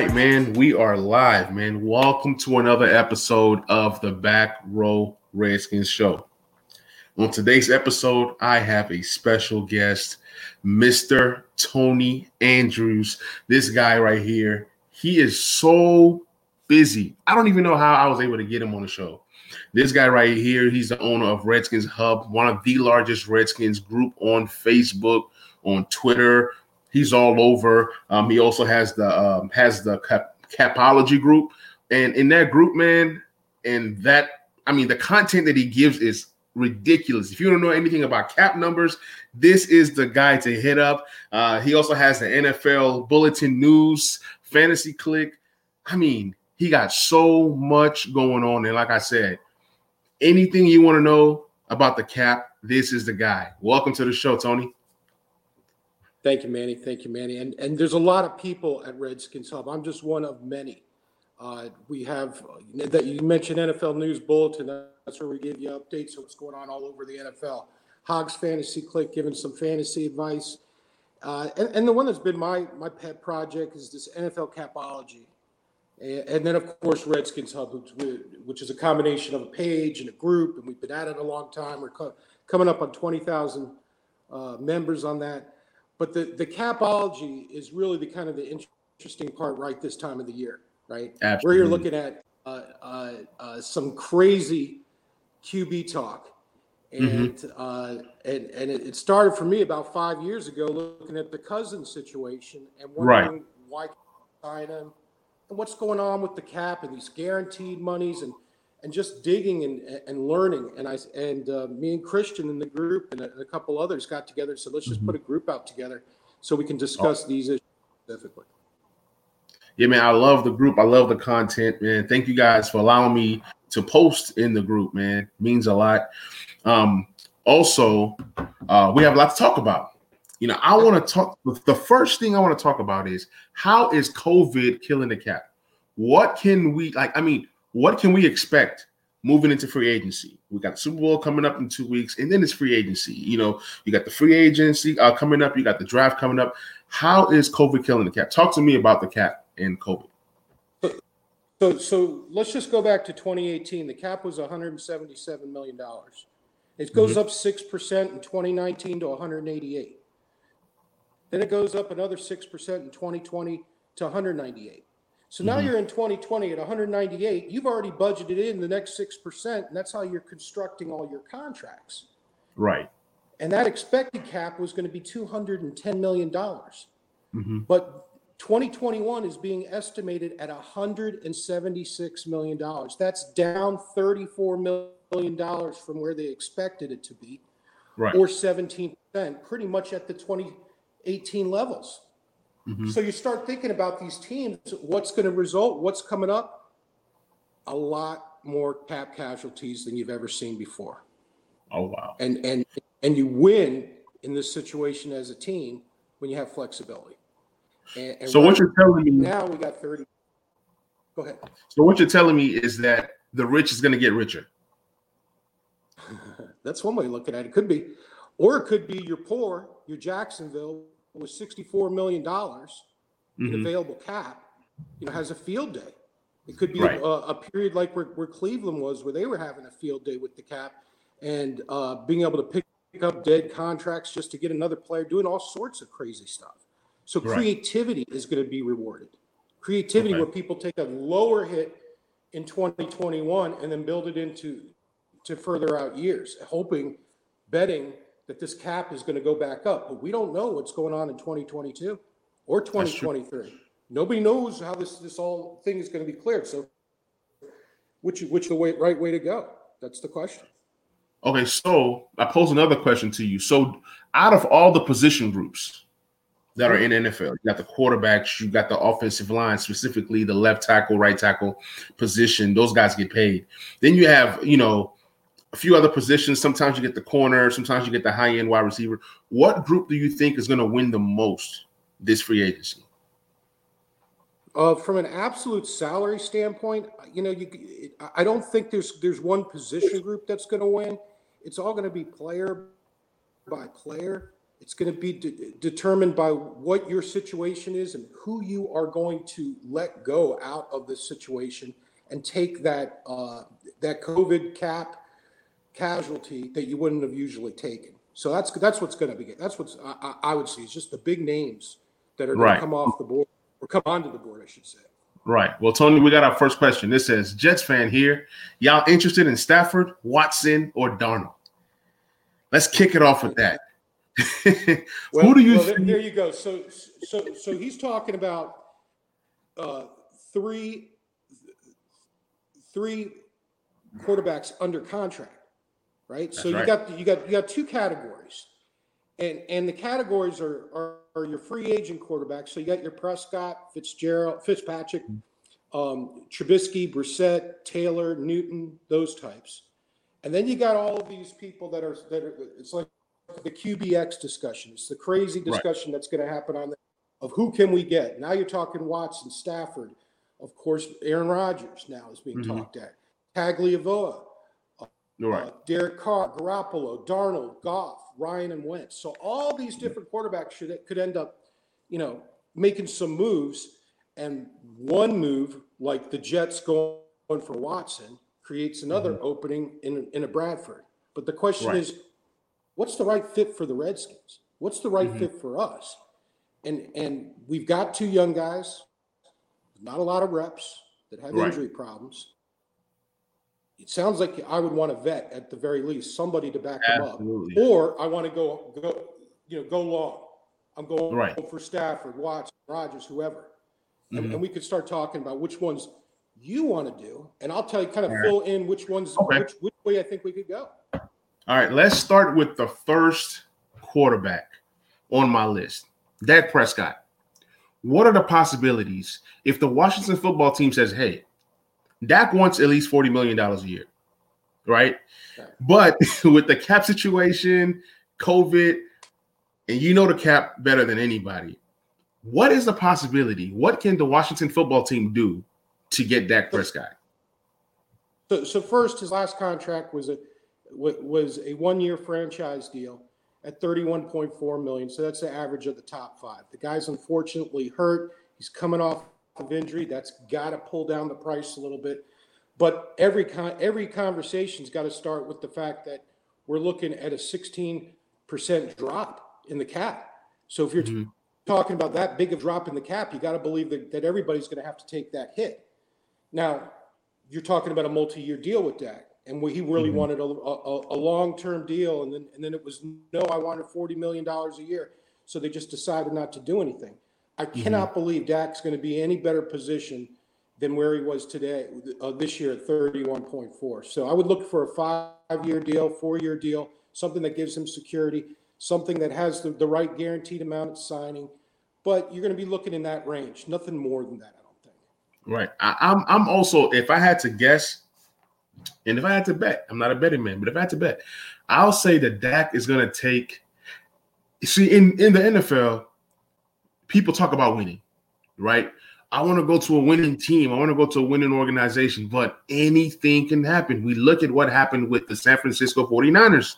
right, man. We are live, man. Welcome to another episode of the Back Row Redskins Show. On today's episode, I have a special guest, Mr. Tony Andrews. This guy right here, he is so busy. I don't even know how I was able to get him on the show. This guy right here, he's the owner of Redskins Hub, one of the largest Redskins group on Facebook, on Twitter. He's all over. He also has the Capology group, and in that group, man, the content that he gives is ridiculous. If you don't know anything about cap numbers, this is the guy to hit up. He also has the NFL Bulletin News, Fantasy Click. I mean, he got so much going on, and like I said, anything you want to know about the cap, this is the guy. Welcome to the show, Tony. Thank you, Manny. Thank you, Manny. And there's a lot of people at Redskins Hub. I'm just one of many. We have that you mentioned NFL News Bulletin. That's where we give you updates of what's going on all over the NFL. Hogs Fantasy Click, giving some fantasy advice. And the one that's been my pet project is this NFL Capology. And then, of course, Redskins Hub, which is a combination of a page and a group. And we've been at it a long time. We're coming up on 20,000 members on that. But the Capology is really the interesting part right this time of the year, right? Absolutely. Where you're looking at some crazy QB talk. And it started for me about 5 years ago looking at the Cousins situation and wondering why sign him and what's going on with the cap and these guaranteed monies and just digging and learning. And me and Christian in the group and a couple others got together. So let's just put a group out together so we can discuss these issues specifically. Yeah, man, I love the group. I love the content, man. Thank you guys for allowing me to post in the group, man. It means a lot. Also, we have a lot to talk about. I want to talk. The first thing I want to talk about is how is COVID killing the cap? What can we what can we expect moving into free agency? We got the Super Bowl coming up in 2 weeks, and then it's free agency. You got the free agency coming up. You got the draft coming up. How is COVID killing the cap? Talk to me about the cap and COVID. So let's just go back to 2018. The cap was $177 million. It goes up 6% in 2019 to 188. Then it goes up another 6% in 2020 to 198. So now you're in 2020 at 198. You've already budgeted in the next 6%, and that's how you're constructing all your contracts. Right. And that expected cap was going to be $210 million. But 2021 is being estimated at $176 million. That's down $34 million from where they expected it to be, or 17%, pretty much at the 2018 levels. So you start thinking about these teams, what's going to result, what's coming up? A lot more cap casualties than you've ever seen before. Oh, wow. And you win in this situation as a team when you have flexibility. And so what you're telling me now, we got 30. Go ahead. So what you're telling me is that the rich is going to get richer. That's one way of looking at it. Could be. Or it could be you're poor, you're Jacksonville with $64 million in available cap, has a field day. It could be a period like where Cleveland was, where they were having a field day with the cap and being able to pick up dead contracts just to get another player, doing all sorts of crazy stuff. So creativity is going to be rewarded. Creativity where people take a lower hit in 2021 and then build it into further out years, betting that this cap is going to go back up. But we don't know what's going on in 2022 or 2023. Nobody knows how this whole thing is going to be cleared. So which the right way to go? That's the question. Okay, so I pose another question to you. So out of all the position groups that are in NFL, you got the quarterbacks, you got the offensive line, specifically the left tackle, right tackle position. Those guys get paid. Then you have, a few other positions. Sometimes you get the corner. Sometimes you get the high-end wide receiver. What group do you think is going to win the most this free agency? From an absolute salary standpoint, I don't think there's one position group that's going to win. It's all going to be player by player. It's going to be determined by what your situation is and who you are going to let go out of this situation and take that that COVID cap casualty that you wouldn't have usually taken. So that's what's going to be. That's what I would see. It's just the big names that are going to come off the board or come onto the board, I should say. Right. Well, Tony, we got our first question. This says, Jets fan here. Y'all interested in Stafford, Watson, or Darnold? Let's kick it off with that. Who do you think? There you go. So he's talking about three quarterbacks under contract, right? That's so right. you got two categories, and the categories are your free agent quarterbacks. So you got your Prescott, Fitzpatrick, Trubisky, Brissett, Taylor, Newton, those types, and then you got all of these people that are it's like the QBX discussion. It's the crazy discussion that's going to happen on of who can we get. Now you're talking Watson, Stafford, of course, Aaron Rodgers now is being talked at, Tagliavoa, Derek Carr, Garoppolo, Darnold, Goff, Ryan, and Wentz. So all these different quarterbacks could end up, making some moves. And one move, like the Jets going for Watson, creates another opening in a Bradford. But the question is, what's the right fit for the Redskins? What's the right fit for us? And we've got two young guys, not a lot of reps, that have injury problems. It sounds like I would want a vet at the very least, somebody to back them up. Or I want to go long. I'm going for Stafford, Watson, Rodgers, whoever. And we could start talking about which ones you want to do, and I'll tell you, kind of fill in which ones, which way I think we could go. All right, let's start with the first quarterback on my list, Dak Prescott. What are the possibilities if the Washington football team says, hey, Dak wants at least $40 million a year, right? But with the cap situation, COVID, and the cap better than anybody, what is the possibility? What can the Washington football team do to get Dak Prescott? So first, his last contract was a 1-year franchise deal at $31.4 million. So that's the average of the top five. The guy's unfortunately hurt. He's coming off of injury. That's got to pull down the price a little bit. But every conversation's got to start with the fact that we're looking at a 16% drop in the cap. So if you're talking about that big of drop in the cap, you got to believe that everybody's going to have to take that hit. Now, you're talking about a multi-year deal with Dak. And he really wanted a long-term deal, and then it was, no, I wanted $40 million a year. So they just decided not to do anything. I cannot believe Dak's going to be any better position than where he was today, this year at 31.4. So I would look for a 5-year deal, 4-year deal, something that gives him security, something that has the right guaranteed amount of signing. But you're going to be looking in that range, nothing more than that, I don't think. Right. I'm also, if I had to guess, and if I had to bet, I'm not a betting man, but if I had to bet, I'll say that Dak is going to take – see, in the NFL, people talk about winning, right? I want to go to a winning team. I want to go to a winning organization, but anything can happen. We look at what happened with the San Francisco 49ers.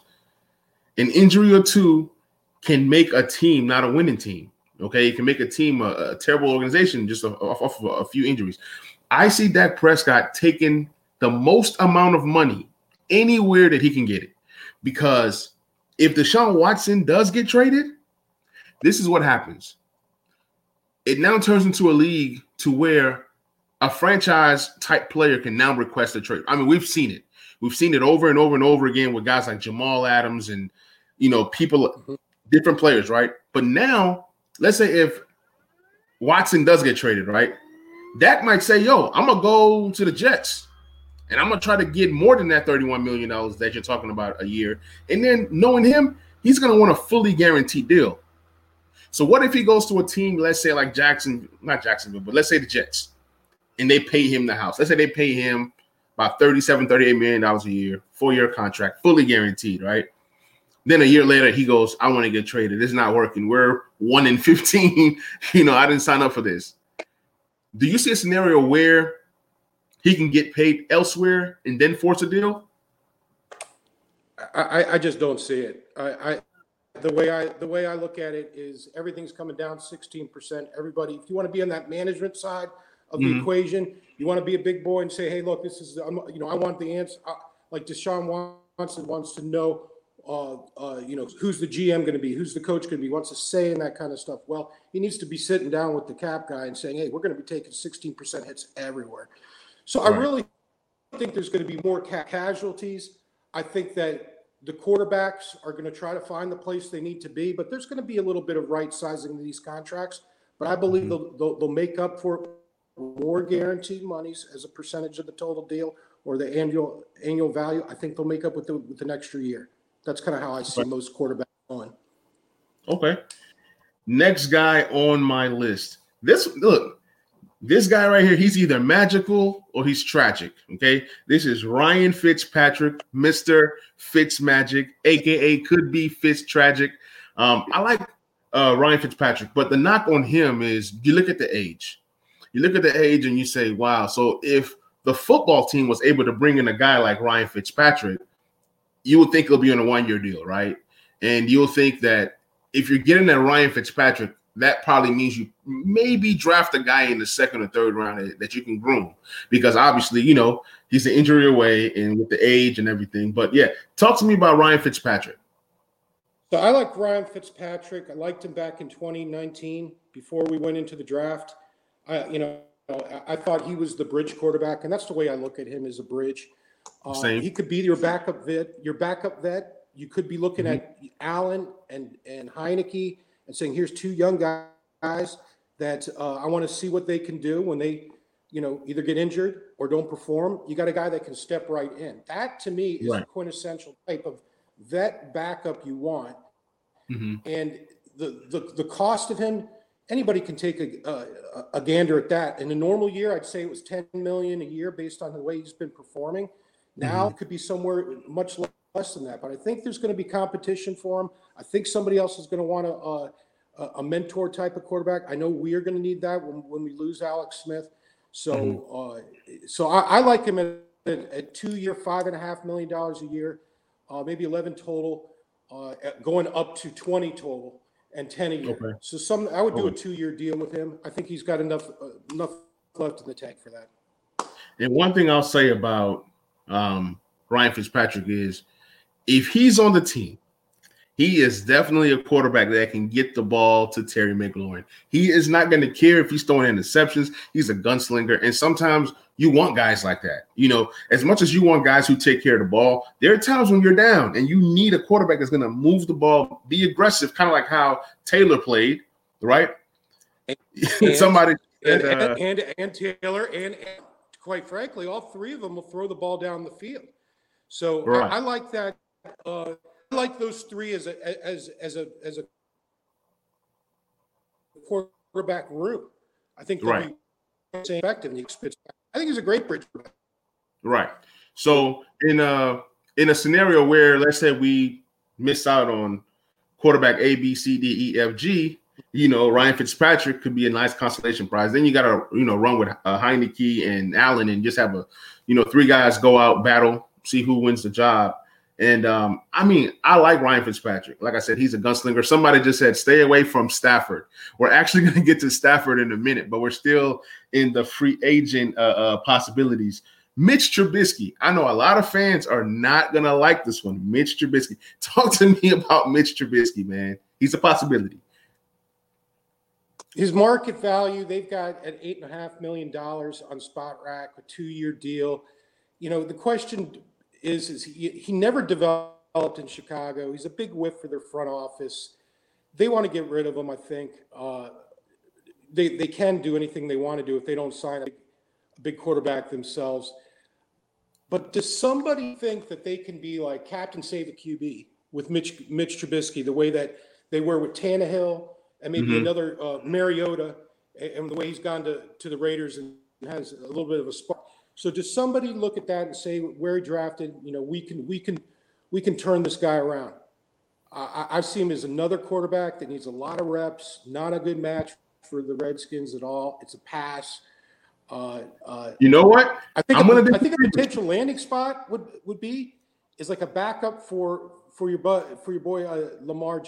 An injury or two can make a team not a winning team, okay? It can make a team a terrible organization just off of a few injuries. I see Dak Prescott taking – the most amount of money anywhere that he can get it. Because if Deshaun Watson does get traded, this is what happens. It now turns into a league to where a franchise type player can now request a trade. I mean, we've seen it. We've seen it over and over and over again with guys like Jamal Adams and, people, different players, right? But now, let's say if Watson does get traded, right? Dak might say, yo, I'm going to go to the Jets. And I'm going to try to get more than that $31 million that you're talking about a year. And then knowing him, he's going to want a fully guaranteed deal. So what if he goes to a team, let's say like not Jacksonville, but let's say the Jets, and they pay him the house. Let's say they pay him about $38 million a year, 4-year contract, fully guaranteed, right? Then a year later, he goes, I want to get traded. It's not working. We're 1-15. I didn't sign up for this. Do you see a scenario where he can get paid elsewhere and then force a deal? I just don't see it. the way I look at it is everything's coming down 16%. Everybody, if you want to be on that management side of the equation, you want to be a big boy and say, hey, look, this is, I want the answer. Like Deshaun Watson wants to know, who's the GM going to be, who's the coach going to be, wants to say and that kind of stuff. Well, he needs to be sitting down with the cap guy and saying, hey, we're going to be taking 16% hits everywhere. So I really think there's going to be more casualties. I think that the quarterbacks are going to try to find the place they need to be, but there's going to be a little bit of right sizing of these contracts. But I believe they'll make up for more guaranteed monies as a percentage of the total deal or the annual value. I think they'll make up with an extra year. That's kind of how I see most quarterbacks going. Okay. Next guy on my list. This guy right here, he's either magical or he's tragic, okay? This is Ryan Fitzpatrick, Mr. Fitzmagic, a.k.a. could be Fitztragic. I like Ryan Fitzpatrick, but the knock on him is you look at the age. You look at the age and you say, wow, so if the football team was able to bring in a guy like Ryan Fitzpatrick, you would think he'll be on a one-year deal, right? And you'll think that if you're getting that Ryan Fitzpatrick, that probably means you maybe draft a guy in the second or third round that you can groom because obviously, he's an injury away and with the age and everything. But yeah, talk to me about Ryan Fitzpatrick. So I like Ryan Fitzpatrick. I liked him back in 2019 before we went into the draft. I thought he was the bridge quarterback, and that's the way I look at him as a bridge. Same. He could be your backup vet. You could be looking at Allen and Heineke and saying, here's two young guys that I want to see what they can do when they, either get injured or don't perform. You got a guy that can step right in. That, to me, is the quintessential type of vet backup you want. And the cost of him, anybody can take a gander at that. In a normal year, I'd say it was $10 million a year based on the way he's been performing. Now it could be somewhere much less than that, but I think there's going to be competition for him. I think somebody else is going to want a mentor type of quarterback. I know we are going to need that when we lose Alex Smith. So, I like him at 2 year, $5.5 million a year, maybe 11 total, going up to 20 total and 10 a year. Okay. So I would do a 2-year deal with him. I think he's got enough left in the tank for that. And one thing I'll say about Ryan Fitzpatrick is if he's on the team, he is definitely a quarterback that can get the ball to Terry McLaurin. He is not going to care if he's throwing interceptions. He's a gunslinger. And sometimes you want guys like that. As much as you want guys who take care of the ball, there are times when you're down and you need a quarterback that's going to move the ball, be aggressive, kind of like how Taylor played, right? And Taylor and quite frankly, all three of them will throw the ball down the field. So I like that. I like those three as a quarterback room. I think they'll be effective. I think he's a great bridge quarterback. Right. So in a scenario where let's say we miss out on quarterback A, B, C, D, E, F, G, Ryan Fitzpatrick could be a nice consolation prize. Then you got to run with Heineke and Allen and just have 3 guys go out, battle, see who wins the job. And I like Ryan Fitzpatrick. Like I said, he's a gunslinger. Somebody just said, stay away from Stafford. We're actually going to get to Stafford in a minute, but we're still in the free agent possibilities. Mitch Trubisky. I know a lot of fans are not going to like this one. Mitch Trubisky. Talk to me about Mitch Trubisky, man. He's a possibility. His market value, they've got at $8.5 million on SpotRack, a 2-year deal. The question is he never developed in Chicago. He's a big whiff for their front office. They want to get rid of him, I think. They can do anything they want to do if they don't sign a big quarterback themselves. But does somebody think that they can be like Captain Save a QB with Mitch Trubisky, the way that they were with Tannehill and maybe another Mariota, and the way he's gone to the Raiders and has a little bit of a spark? So does somebody look at that and say, where he drafted, we can turn this guy around? I see him as another quarterback that needs a lot of reps, not a good match for the Redskins at all. It's a pass. You know what? I think a potential landing spot would be like a backup for your boy Lamar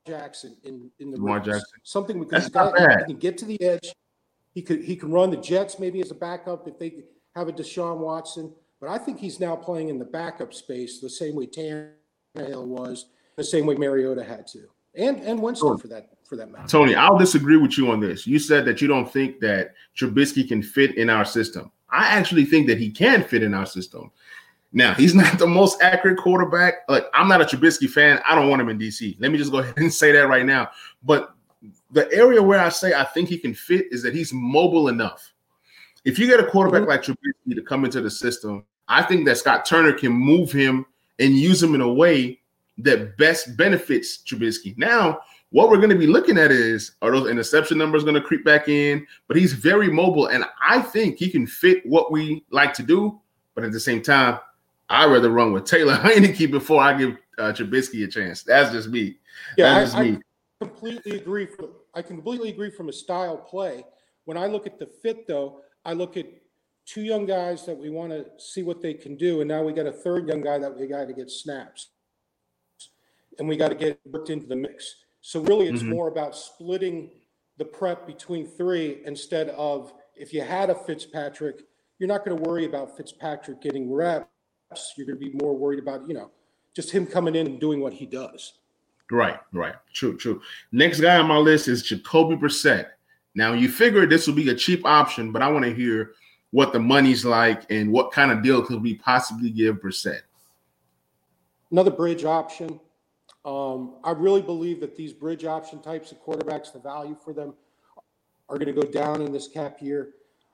Jackson in the Lamar roots. Jackson. Something because That's not bad. he can get to the edge. He can run the Jets maybe as a backup if they have a Deshaun Watson. But I think he's now playing in the backup space the same way Tannehill was, the same way Mariota had to, and Winston for that matter. Tony, I'll disagree with you on this. You said that you don't think that Trubisky can fit in our system. I actually think that he can fit in our system. Now, he's not the most accurate quarterback. Like, I'm not a Trubisky fan. I don't want him in DC. Let me just go ahead and say that right now. But the area where I say I think he can fit is that he's mobile enough. If you get a quarterback like Trubisky to come into the system, I think that Scott Turner can move him and use him in a way that best benefits Trubisky. Now, what we're going to be looking at are those interception numbers going to creep back in? But he's very mobile, and I think he can fit what we like to do. But at the same time, I'd rather run with Taylor Heinicke before I give Trubisky a chance. That's just me. Yeah, I completely agree. I completely agree from a style play. When I look at the fit, though, I look at two young guys that we want to see what they can do, and now we got a third young guy that we got to get snaps, and we got to get worked into the mix. So really, it's more about splitting the prep between three instead of if you had a Fitzpatrick, you're not going to worry about Fitzpatrick getting reps. You're going to be more worried about, just him coming in and doing what he does. Right. True. Next guy on my list is Jacoby Brissett. Now, you figure this will be a cheap option, but I want to hear what the money's like and what kind of deal could we possibly give Brissett. Another bridge option. I really believe that these bridge option types of quarterbacks, the value for them are going to go down in this cap year.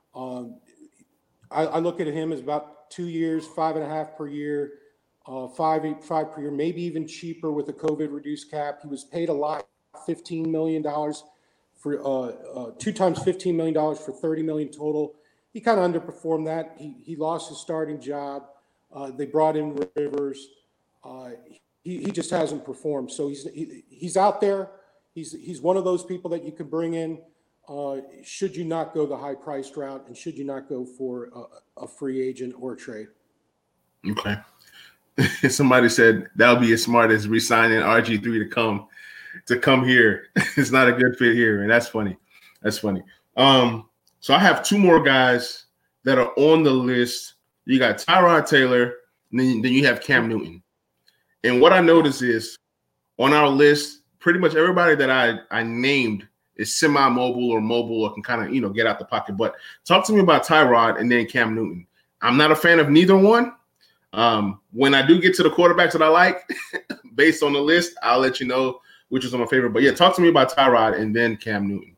I look at him as about 2 years, 5.5 per year, 5 per year, maybe even cheaper with a COVID reduced cap. He was paid a lot, $15 million for 2 times $15 million for $30 million total. He kind of underperformed that. He lost his starting job. They brought in Rivers. He just hasn't performed. So he's out there. He's one of those people that you can bring in. Should you not go the high-priced route, and should you not go for a free agent or a trade? Okay. Somebody said that would be as smart as re-signing RG3 to come here. It's not a good fit here, and that's funny. So I have 2 more guys that are on the list. You got Tyrod Taylor, and then you have Cam Newton. And what I notice is on our list, pretty much everybody that I named is semi-mobile or mobile or can kind of, get out the pocket. But talk to me about Tyrod and then Cam Newton. I'm not a fan of neither one. When I do get to the quarterbacks that I like, based on the list, I'll let you know which is my favorite. But, yeah, talk to me about Tyrod and then Cam Newton.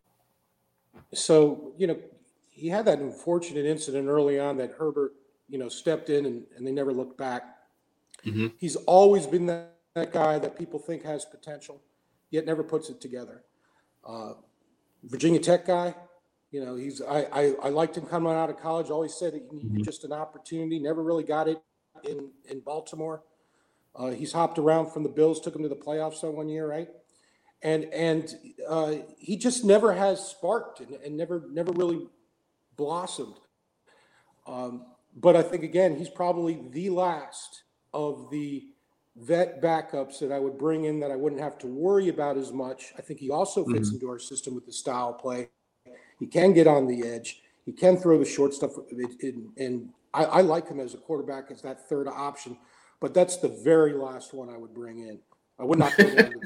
So, he had that unfortunate incident early on that Herbert, stepped in and they never looked back. Mm-hmm. He's always been that guy that people think has potential, yet never puts it together. Virginia Tech guy, I liked him coming out of college. Always said he needed just an opportunity. Never really got it in Baltimore. He's hopped around from the Bills, took him to the playoffs that 1 year, right? And he just never has sparked and never really blossomed. But I think again, he's probably the last of the vet backups that I would bring in that I wouldn't have to worry about as much. I think he also fits into our system with the style play. He can get on the edge. He can throw the short stuff. And I like him as a quarterback as that third option, but that's the very last one I would bring in. I would not put him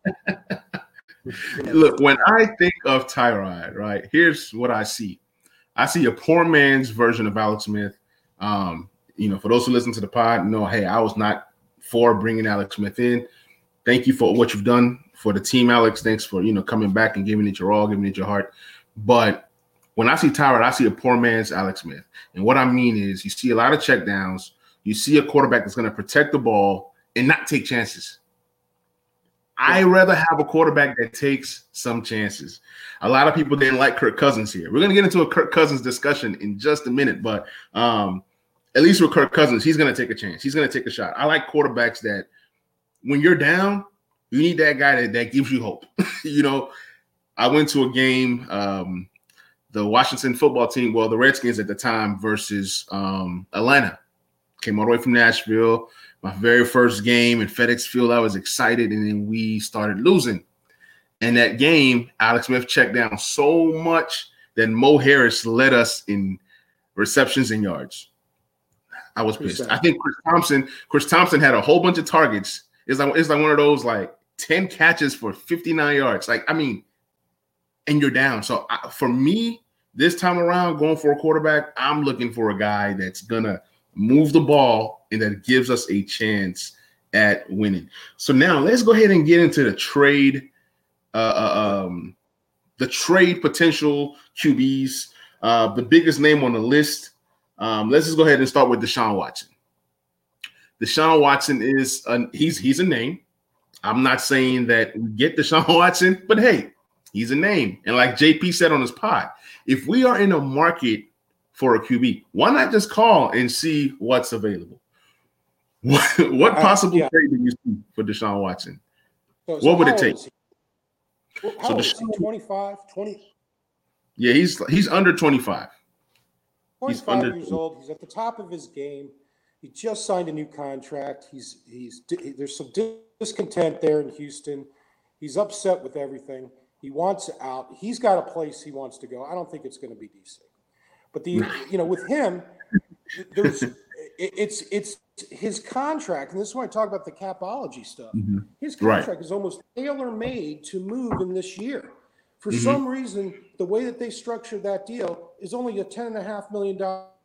Look, when I think of Tyrod, right, here's what I see. I see a poor man's version of Alex Smith. For those who listen to the pod, hey, I was not for bringing Alex Smith in. Thank you for what you've done for the team, Alex. Thanks for, coming back and giving it your all, giving it your heart. But when I see Tyrod, I see a poor man's Alex Smith. And what I mean is you see a lot of checkdowns. You see a quarterback that's going to protect the ball and not take chances. I'd rather have a quarterback that takes some chances. A lot of people didn't like Kirk Cousins here. We're going to get into a Kirk Cousins discussion in just a minute, but at least with Kirk Cousins, he's going to take a chance. He's going to take a shot. I like quarterbacks that when you're down, you need that guy that gives you hope. I went to a game, the Washington football team, the Redskins at the time versus Atlanta. Came all the way from Nashville. My very first game in FedEx Field, I was excited, and then we started losing. And that game, Alex Smith checked down so much that Mo Harris led us in receptions and yards. I was pissed. I think Chris Thompson had a whole bunch of targets. It's like one of those like 10 catches for 59 yards. Like, I mean, and you're down. So for me, this time around, going for a quarterback, I'm looking for a guy that's gonna move the ball and that gives us a chance at winning. So now let's go ahead and get into the trade potential QBs. The biggest name on the list. Let's just go ahead and start with Deshaun Watson. Deshaun Watson is he's a name. I'm not saying that we get Deshaun Watson, but hey, he's a name. And like JP said on his pod, if we are in a market for a QB, why not just call and see what's available? What possible trade do you see for Deshaun Watson? So what would it take? How old is he? 25, 20? Yeah, he's under 25. 25 years old. He's at the top of his game. He just signed a new contract. There's some discontent there in Houston. He's upset with everything. He wants out. He's got a place he wants to go. I don't think it's going to be DC. But with him, it's his contract, and this is why I talk about the capology stuff. Mm-hmm. His contract is almost tailor-made to move in this year. For some reason, the way that they structured that deal is only a $10.5 million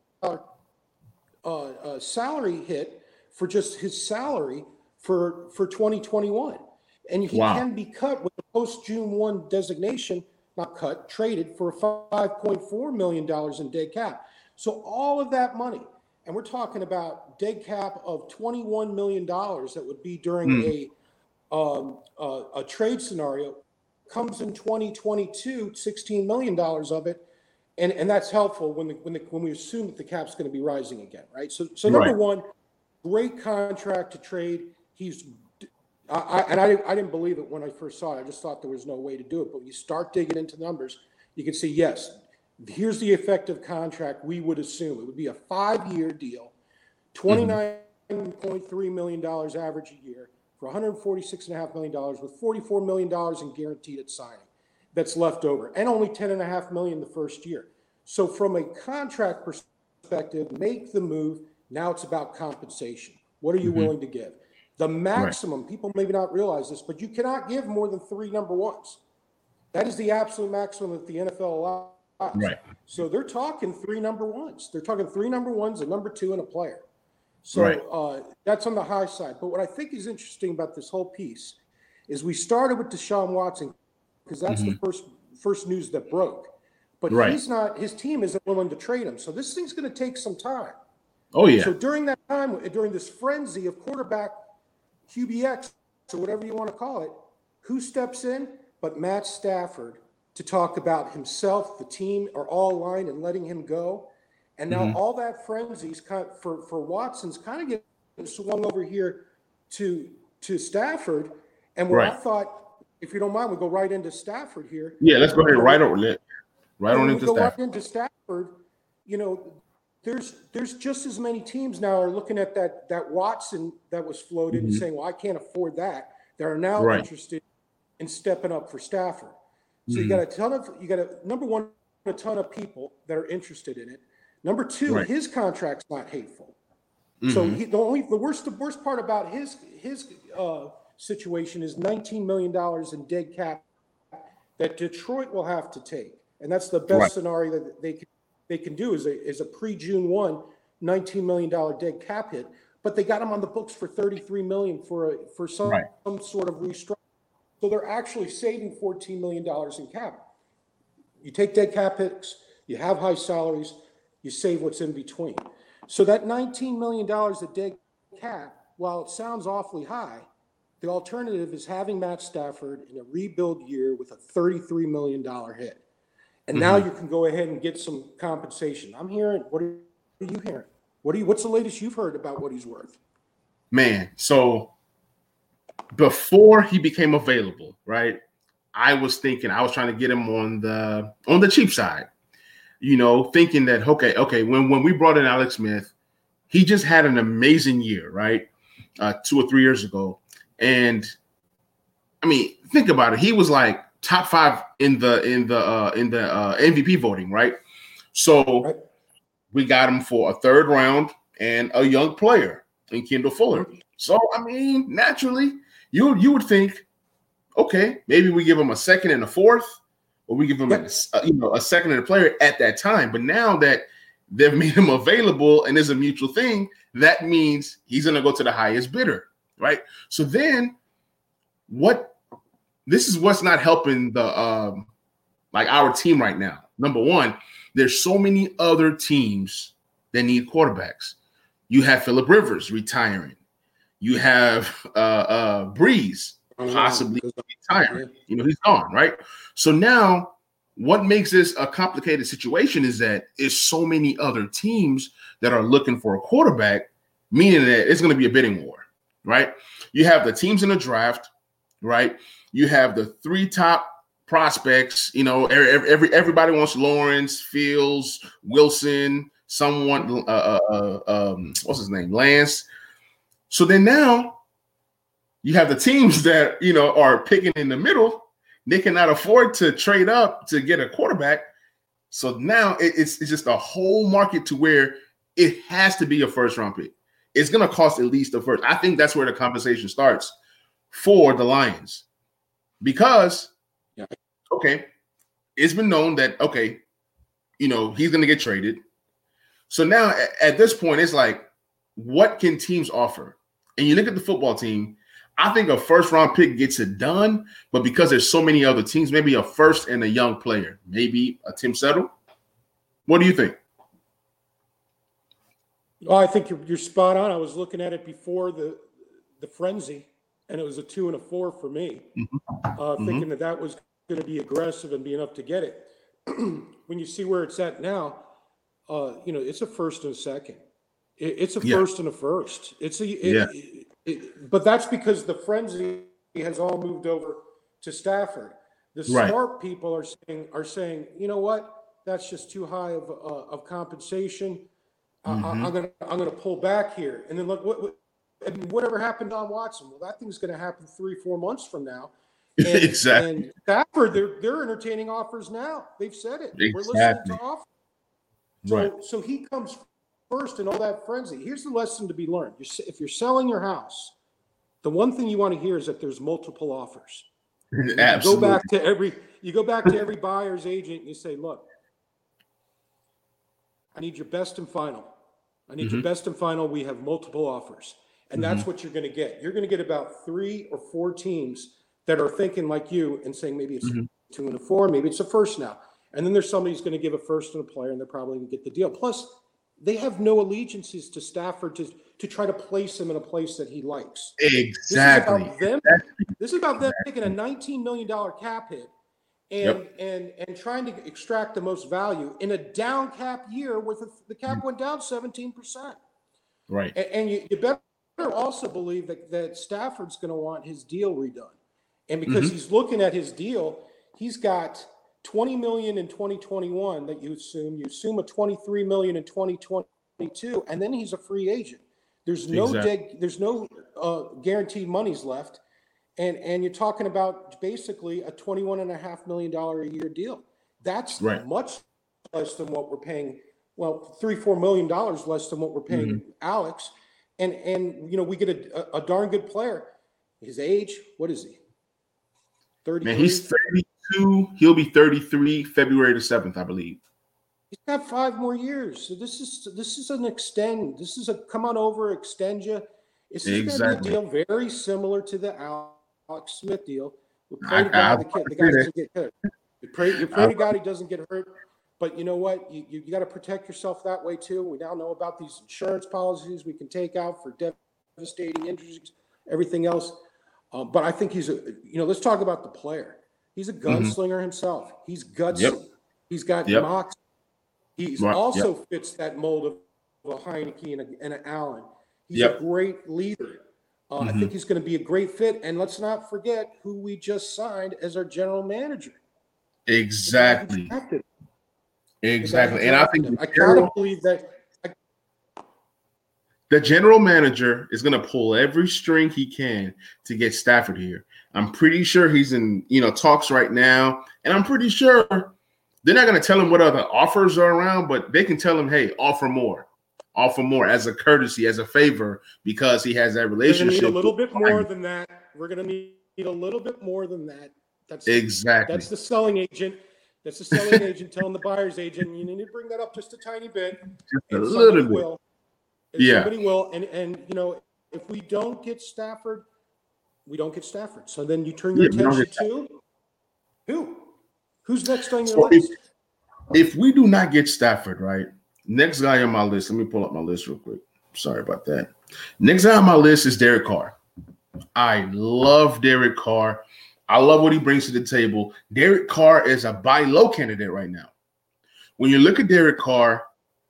salary hit for just his salary for 2021. And he can be cut with the post-June 1 designation, not cut, traded for $5.4 million in dead cap. So all of that money, and we're talking about dead cap of $21 million that would be during a trade scenario, comes in 2022, $16 million of it. And that's helpful when we assume that the cap's going to be rising again, right? So number one, great contract to trade. I didn't believe it when I first saw it. I just thought there was no way to do it. But when you start digging into numbers, you can see, yes, here's the effective contract we would assume. It would be a 5-year deal, $29.3 million average a year for $146.5 million with $44 million in guaranteed at signing that's left over, and only $10.5 million the first year. So from a contract perspective, make the move. Now it's about compensation. What are you willing to give? The maximum, people maybe not realize this, but you cannot give more than 3 number ones. That is the absolute maximum that the NFL allows. Right. So they're talking 3 number ones. They're talking 3 number ones, a number 2, and a player. So that's on the high side. But what I think is interesting about this whole piece is we started with Deshaun Watson because that's the first news that broke. But he's not. His team isn't willing to trade him. So this thing's going to take some time. Oh yeah. So during that time, during this frenzy of quarterback QBX or whatever you want to call it, who steps in but Matt Stafford to talk about himself, the team are all aligned and letting him go. And now all that frenzy's for Watson's kind of getting swung over here to Stafford. And where I thought, if you don't mind, we go right into Stafford here. Yeah, let's go ahead right on into Stafford. Right into Stafford. There's just as many teams now are looking at that Watson that was floated and saying, well, I can't afford that. That are now interested in stepping up for Stafford. So you got number one, a ton of people that are interested in it. Number 2, his contract's not hateful. So the worst part about his situation is $19 million in dead cap that Detroit will have to take, and that's the best scenario that they can do is a pre-June 1 $19 million dead cap hit, but they got him on the books for $33 million for some sort of restructure. So they're actually saving $14 million in cap. You take dead cap hits, you have high salaries, you save what's in between. So that $19 million of dead cap, while it sounds awfully high, the alternative is having Matt Stafford in a rebuild year with a $33 million hit. And now you can go ahead and get some compensation. I'm hearing, what are you hearing? What's the latest you've heard about what he's worth? Man, so before he became available, right? I was trying to get him on the cheap side, thinking that, okay, when we brought in Alex Smith, he just had an amazing year, right? 2 or 3 years ago. And I mean, think about it. He was like top 5 in the MVP voting, right? So we got him for a 3rd round and a young player in Kendall Fuller. So I mean, naturally, you would think, okay, maybe we give him a 2nd and a 4th, or we give him a 2nd and a player at that time. But now that they've made him available and it's a mutual thing, that means he's going to go to the highest bidder, right? So then this is what's not helping the like our team right now. Number one, there's so many other teams that need quarterbacks. You have Phillip Rivers retiring. You have Breeze possibly retiring. You know, he's gone, right? So now what makes this a complicated situation is that it's so many other teams that are looking for a quarterback, meaning that it's going to be a bidding war, right? You have the teams in the draft, right? You have the 3 top prospects. You know, everybody wants Lawrence, Fields, Wilson, someone, what's his name, Lance. So then now you have the teams that, you know, are picking in the middle. They cannot afford to trade up to get a quarterback. So now it's just a whole market to where it has to be a 1st round pick. It's going to cost at least a 1st. I think that's where the conversation starts for the Lions. Because, okay, it's been known that, okay, you know, he's going to get traded. So now at this point, it's like, what can teams offer? And you look at the football team, I think a 1st round pick gets it done, but because there's so many other teams, maybe a 1st and a young player, maybe a Tim Settle. What do you think? Well, I think you're spot on. I was looking at it before the frenzy, and it was a 2 and a 4 for me, thinking that was going to be aggressive and be enough to get it. When you see where it's at now, you know, it's a 1st and a 2nd. It's a 1st and a 1st. It's but that's because the frenzy has all moved over to Stafford. The smart people are saying, you know what? That's just too high of compensation. I'm gonna pull back here. And then look, whatever happened on Watson? Well, that thing's going to happen 3-4 months from now. And, exactly. And Stafford, they're entertaining offers now. They've said it. Exactly. We're listening to offers. So he comes first in all that frenzy. Here's the lesson to be learned. If you're selling your house, the one thing you want to hear is that there's multiple offers. Absolutely. You go back to every buyer's agent and you say, look, I need your best and final. I need your best and final. We have multiple offers. And that's what you're going to get. You're going to get about 3 or 4 teams that are thinking like you and saying maybe it's 2 and a 4, maybe it's a 1st now. And then there's somebody who's going to give a 1st and a player, and they're probably going to get the deal. Plus, they have no allegiances to Stafford to try to place him in a place that he likes. Exactly. This is about them taking a $19 million cap hit and trying to extract the most value in a down cap year where the cap went down 17%. Right. And you better also believe that Stafford's going to want his deal redone. And because he's looking at his deal, he's got $20 million in 2021 that you assume a $23 million in 2022, and then he's a free agent. There's no guaranteed monies left. And you're talking about basically a $21.5 million a year deal. That's much less than what we're paying. Well, $3-4 million less than what we're paying Alex. And you know, we get a darn good player. His age, what is he? 33? Man, he's 32. He'll be 33 February the 7th, I believe. He's got 5 more years. So this is an extend. This is a come on over, extend you. It's going to be a deal very similar to the Alex Smith deal. We pray to God the guy doesn't get hurt. You pray to God he doesn't get hurt. But you know what? You got to protect yourself that way too. We now know about these insurance policies we can take out for devastating injuries, everything else. But I think let's talk about the player. He's a gunslinger himself. He's gutsy. He's got moxie. He also fits that mold of a Heineke and an Allen. He's a great leader. I think he's going to be a great fit. And let's not forget who we just signed as our general manager. Exactly. And I think I gotta believe that. The general manager is going to pull every string he can to get Stafford here. I'm pretty sure he's in, talks right now, and I'm pretty sure they're not going to tell him what other offers are around, but they can tell him, hey, offer more as a courtesy, as a favor, because he has that relationship. We're going to need a little bit more than that. We're going to need a little bit more than that. That's exactly. That's the selling agent. That's the selling agent telling the buyer's agent, you need to bring that up just a tiny bit. Just a little bit. Somebody will. And if we don't get Stafford, we don't get Stafford. So then you turn your attention to who? Who's next on your list? If we do not get Stafford, right? Next guy on my list, let me pull up my list real quick. Sorry about that. Next guy on my list is Derek Carr. I love Derek Carr. I love what he brings to the table. Derek Carr is a buy low candidate right now. When you look at Derek Carr,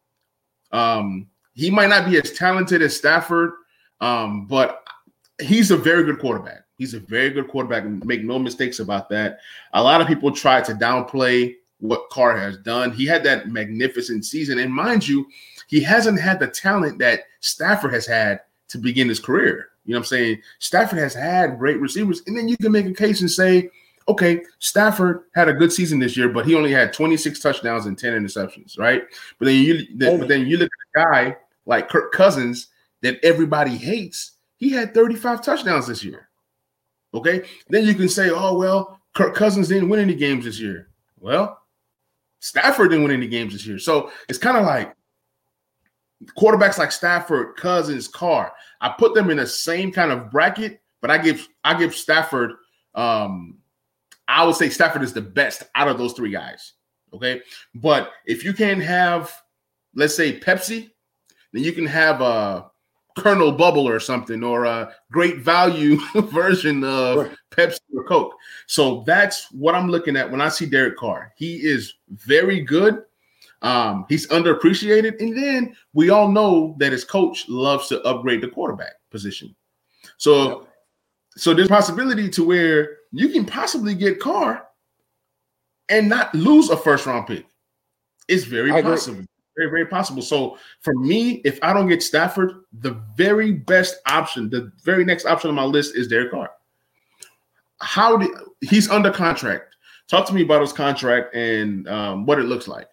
he might not be as talented as Stafford, but he's a very good quarterback. He's a very good quarterback, and make no mistakes about that. A lot of people try to downplay what Carr has done. He had that magnificent season, and mind you, he hasn't had the talent that Stafford has had to begin his career. You know what I'm saying? Stafford has had great receivers, and then you can make a case and say, okay, Stafford had a good season this year, but he only had 26 touchdowns and 10 interceptions, right? But then you look at a guy like Kirk Cousins that everybody hates. He had 35 touchdowns this year. Okay, then you can say, oh well, Kirk Cousins didn't win any games this year. Well, Stafford didn't win any games this year, so it's kind of like quarterbacks like Stafford, Cousins, Carr. I put them in the same kind of bracket, but I give Stafford. I would say Stafford is the best out of those three guys. Okay, but if you can have, let's say, Pepsi, then you can have a Colonel Bubble or something, or a great value version of Pepsi or Coke. So that's what I'm looking at when I see Derek Carr. He is very good. He's underappreciated. And then we all know that his coach loves to upgrade the quarterback position. So there's a possibility to where you can possibly get Carr and not lose a first-round pick. It's very possible. Very, very possible. So for me, if I don't get Stafford, the very best option, the very next option on my list is Derek Carr. He's under contract. Talk to me about his contract and what it looks like.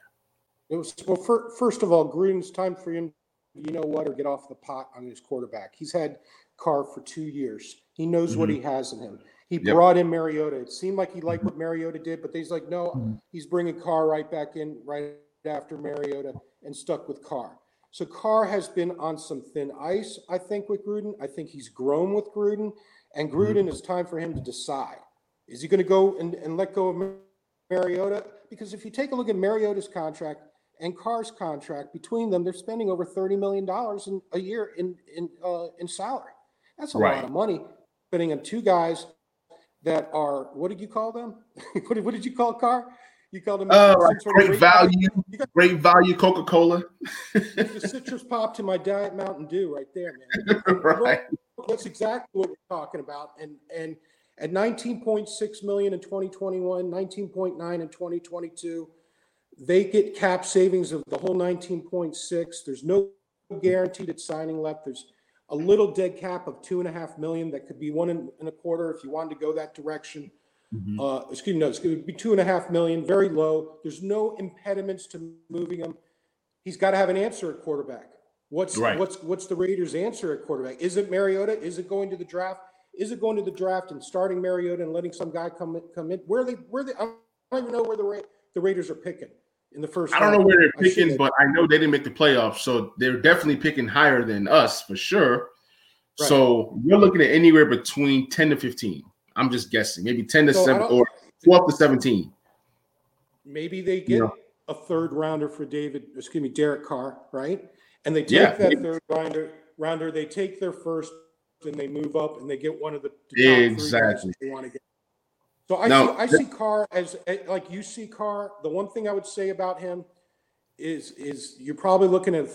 First of all, Gruden's time for him, or get off the pot on his quarterback. He's had Carr for 2 years. He knows what he has in him. He brought in Mariota. It seemed like he liked what Mariota did, but he's like, no, he's bringing Carr right back in right after Mariota and stuck with Carr. So Carr has been on some thin ice, I think, with Gruden. I think he's grown with Gruden, and Gruden, it's time for him to decide. Is he going to go and let go of Mariota? Because if you take a look at Mariota's contract and Carr's contract, between them, they're spending over $30 million a year in salary. That's a lot of money, spending on two guys that are, what did you call them? What did you call Carr? You called them great value Coca-Cola. The citrus pop to my Diet Mountain Dew right there, man. Right. That's exactly what we're talking about. And at $19.6 million in 2021, $19.9 in 2022, they get cap savings of the whole 19.6. There's no guaranteed at signing left. There's a little dead cap of $2.5 million. That could be $1.25 if you wanted to go that direction. It's going to be $2.5 million, very low. There's no impediments to moving him. He's got to have an answer at quarterback. What's the Raiders' answer at quarterback? Is it Mariota? Is it going to the draft? Is it going to the draft and starting Mariota and letting some guy come in? Where they? I don't even know where the Raiders are picking in the first. I don't know where they're picking, but I know they didn't make the playoffs, so they're definitely picking higher than us for sure. Right. So you're looking at anywhere between 10 to 15. I'm just guessing, maybe 10 to 7 or 12 to 17. Maybe they get a third rounder for Derek Carr, right? And they take that third rounder, they take their first, and they move up, and they get one of the top three guys they want to get. So I see Carr as like you see Carr. The one thing I would say about him is you're probably looking at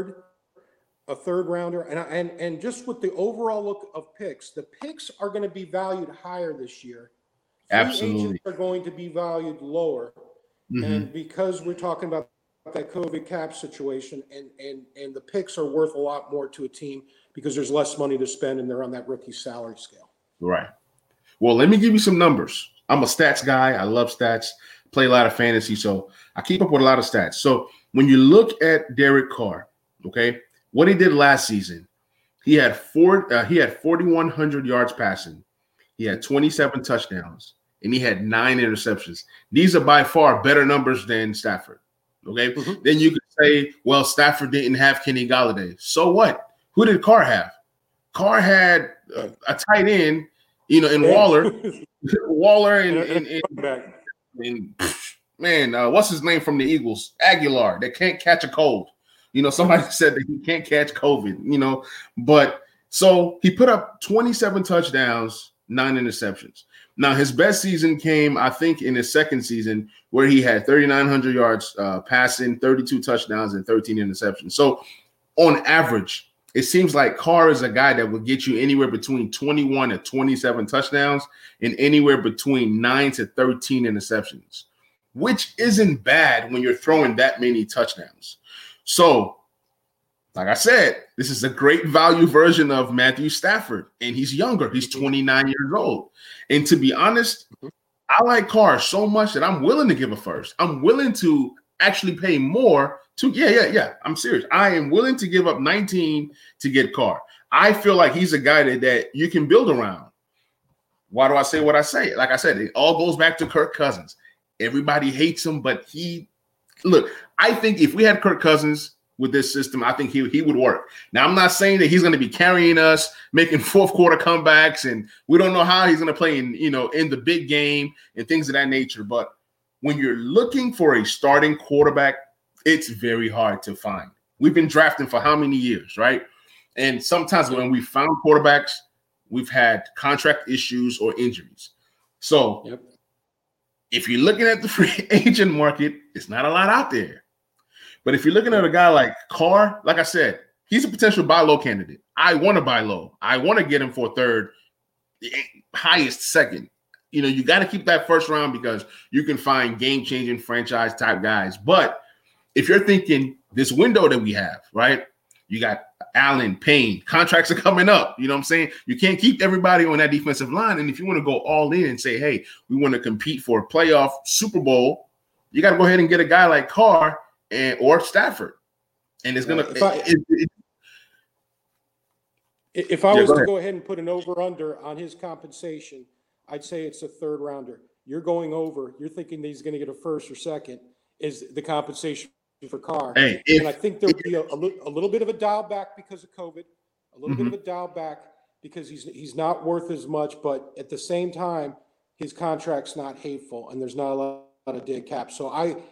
a third rounder, and just with the overall look of picks, the picks are going to be valued higher this year. Absolutely, agents are going to be valued lower, and because we're talking about that COVID cap situation, and the picks are worth a lot more to a team because there's less money to spend and they're on that rookie salary scale. Right. Well, let me give you some numbers. I'm a stats guy. I love stats, play a lot of fantasy, so I keep up with a lot of stats. So when you look at Derek Carr, okay, what he did last season, he had 4,100 yards passing. He had 27 touchdowns, and he had 9 interceptions. These are by far better numbers than Stafford. Okay, Then you could say, well, Stafford didn't have Kenny Golladay. So what? Who did Carr have? Carr had a tight end, in Waller, and man, what's his name from the Eagles? Aguilar. That can't catch a cold. Somebody said that he can't catch COVID. But so he put up 27 touchdowns, 9 interceptions. Now, his best season came, I think, in his second season where he had 3,900 yards passing, 32 touchdowns, and 13 interceptions. So, on average, it seems like Carr is a guy that will get you anywhere between 21 to 27 touchdowns and anywhere between 9 to 13 interceptions, which isn't bad when you're throwing that many touchdowns. So, like I said, this is a great value version of Matthew Stafford, and he's younger. He's 29 years old. And to be honest, I like Carr so much that I'm willing to give a first. I'm willing to actually pay more to – yeah. I'm serious. I am willing to give up 19 to get Carr. I feel like he's a guy that you can build around. Why do I say what I say? Like I said, it all goes back to Kirk Cousins. Everybody hates him, but look, I think if we had Kirk Cousins – with this system, I think he would work. Now, I'm not saying that he's going to be carrying us, making fourth quarter comebacks, and we don't know how he's going to play in the big game and things of that nature. But when you're looking for a starting quarterback, it's very hard to find. We've been drafting for how many years, right? And sometimes when we found quarterbacks, we've had contract issues or injuries. So if you're looking at the free agent market, it's not a lot out there. But if you're looking at a guy like Carr, like I said, he's a potential buy low candidate. I want to buy low. I want to get him for third, highest second. You got to keep that first round because you can find game-changing franchise type guys. But if you're thinking this window that we have, right? You got Allen, Payne, contracts are coming up. You know what I'm saying? You can't keep everybody on that defensive line. And if you want to go all in and say, hey, we want to compete for a playoff Super Bowl, you got to go ahead and get a guy like Carr or Stafford, and it's gonna. If I was to go ahead and put an over/under on his compensation, I'd say it's a third rounder. You're going over. You're thinking that he's going to get a first or second. Is the compensation for Carr? And I think there'll be a little bit of a dial back because of COVID. A little bit of a dial back because he's not worth as much, but at the same time, his contract's not hateful, and there's not a lot of dead cap. So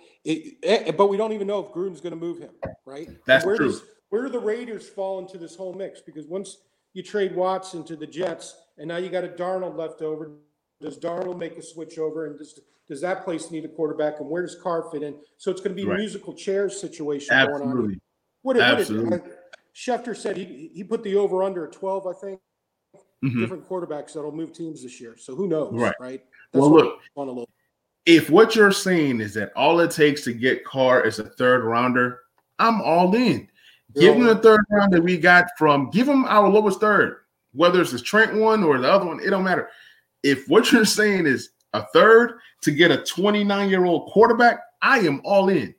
but we don't even know if Gruden's going to move him, right? That's true. Where do the Raiders fall into this whole mix? Because once you trade Watson to the Jets, and now you got a Darnold left over, does Darnold make a switch over, and does that place need a quarterback, and where does Carr fit in? So it's going to be a musical chairs situation going on. Absolutely. Schefter said he put the over under at 12, I think. Different quarterbacks that'll move teams this year. So who knows, right? That's look. If what you're saying is that all it takes to get Carr is a third rounder, I'm all in. Give him the third round that we got give him our lowest third, whether it's the Trent one or the other one, it don't matter. If what you're saying is a third to get a 29-year-old quarterback, I am all in.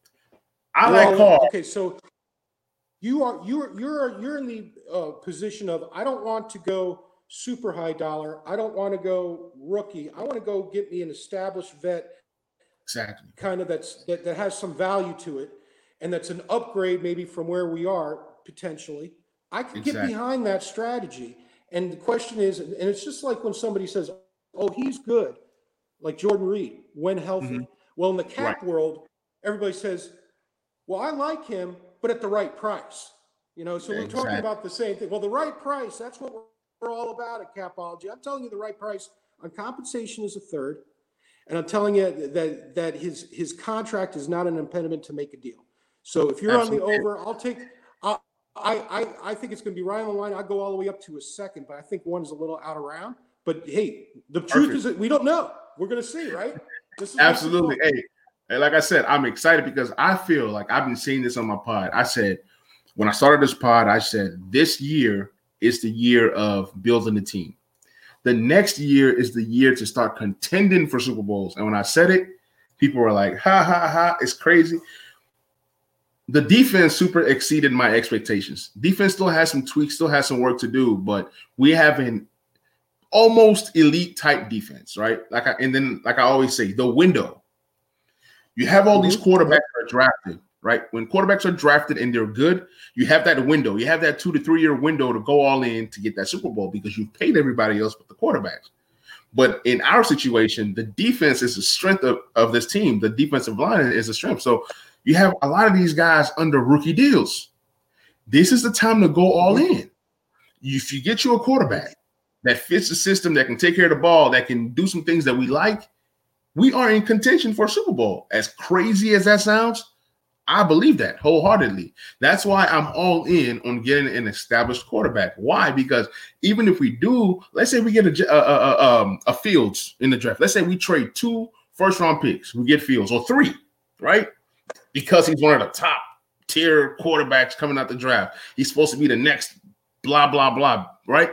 I like Carr. Okay, so you're in the position of I don't want to go super high dollar. I don't want to go rookie. I want to go get me an established vet. Exactly. Kind of that has some value to it, and that's an upgrade maybe from where we are potentially. I can get behind that strategy. And the question is, and it's just like when somebody says, "Oh, he's good," like Jordan Reed when healthy. Well, in the cap world, everybody says, "Well, I like him, but at the right price." So we're talking about the same thing. Well, the right price, that's what we're all about at Capology. I'm telling you the right price on compensation is a third, and I'm telling you that his contract is not an impediment to make a deal. So if you're on the over, I'll take. I think it's going to be right on the line. I'll go all the way up to a second, but I think one is a little out of round. But hey, the truth is that we don't know. We're going to see, right? Absolutely. Hey, And like I said, I'm excited because I feel like I've been saying this on my pod. I said, when I started this pod, I said, this year is the year of building a team. The next year is the year to start contending for Super Bowls. And when I said it, people were like, ha, ha, ha, it's crazy. The defense super exceeded my expectations. Defense still has some tweaks, still has some work to do, but we have an almost elite type defense, right? Like I always say, the window. You have all these quarterbacks that are drafted, right? When quarterbacks are drafted and they're good, you have that window. You have that 2 to 3 year window to go all in to get that Super Bowl because you've paid everybody else but the quarterbacks. But in our situation, the defense is the strength of this team. The defensive line is the strength. So you have a lot of these guys under rookie deals. This is the time to go all in. If you get you a quarterback that fits the system, that can take care of the ball, that can do some things that we like, we are in contention for a Super Bowl. As crazy as that sounds, I believe that wholeheartedly. That's why I'm all in on getting an established quarterback. Why? Because even if we do, let's say we get a Fields in the draft. Let's say we trade 2 first-round picks. We get Fields, or 3, right? Because he's one of the top tier quarterbacks coming out the draft. He's supposed to be the next blah, blah, blah, right?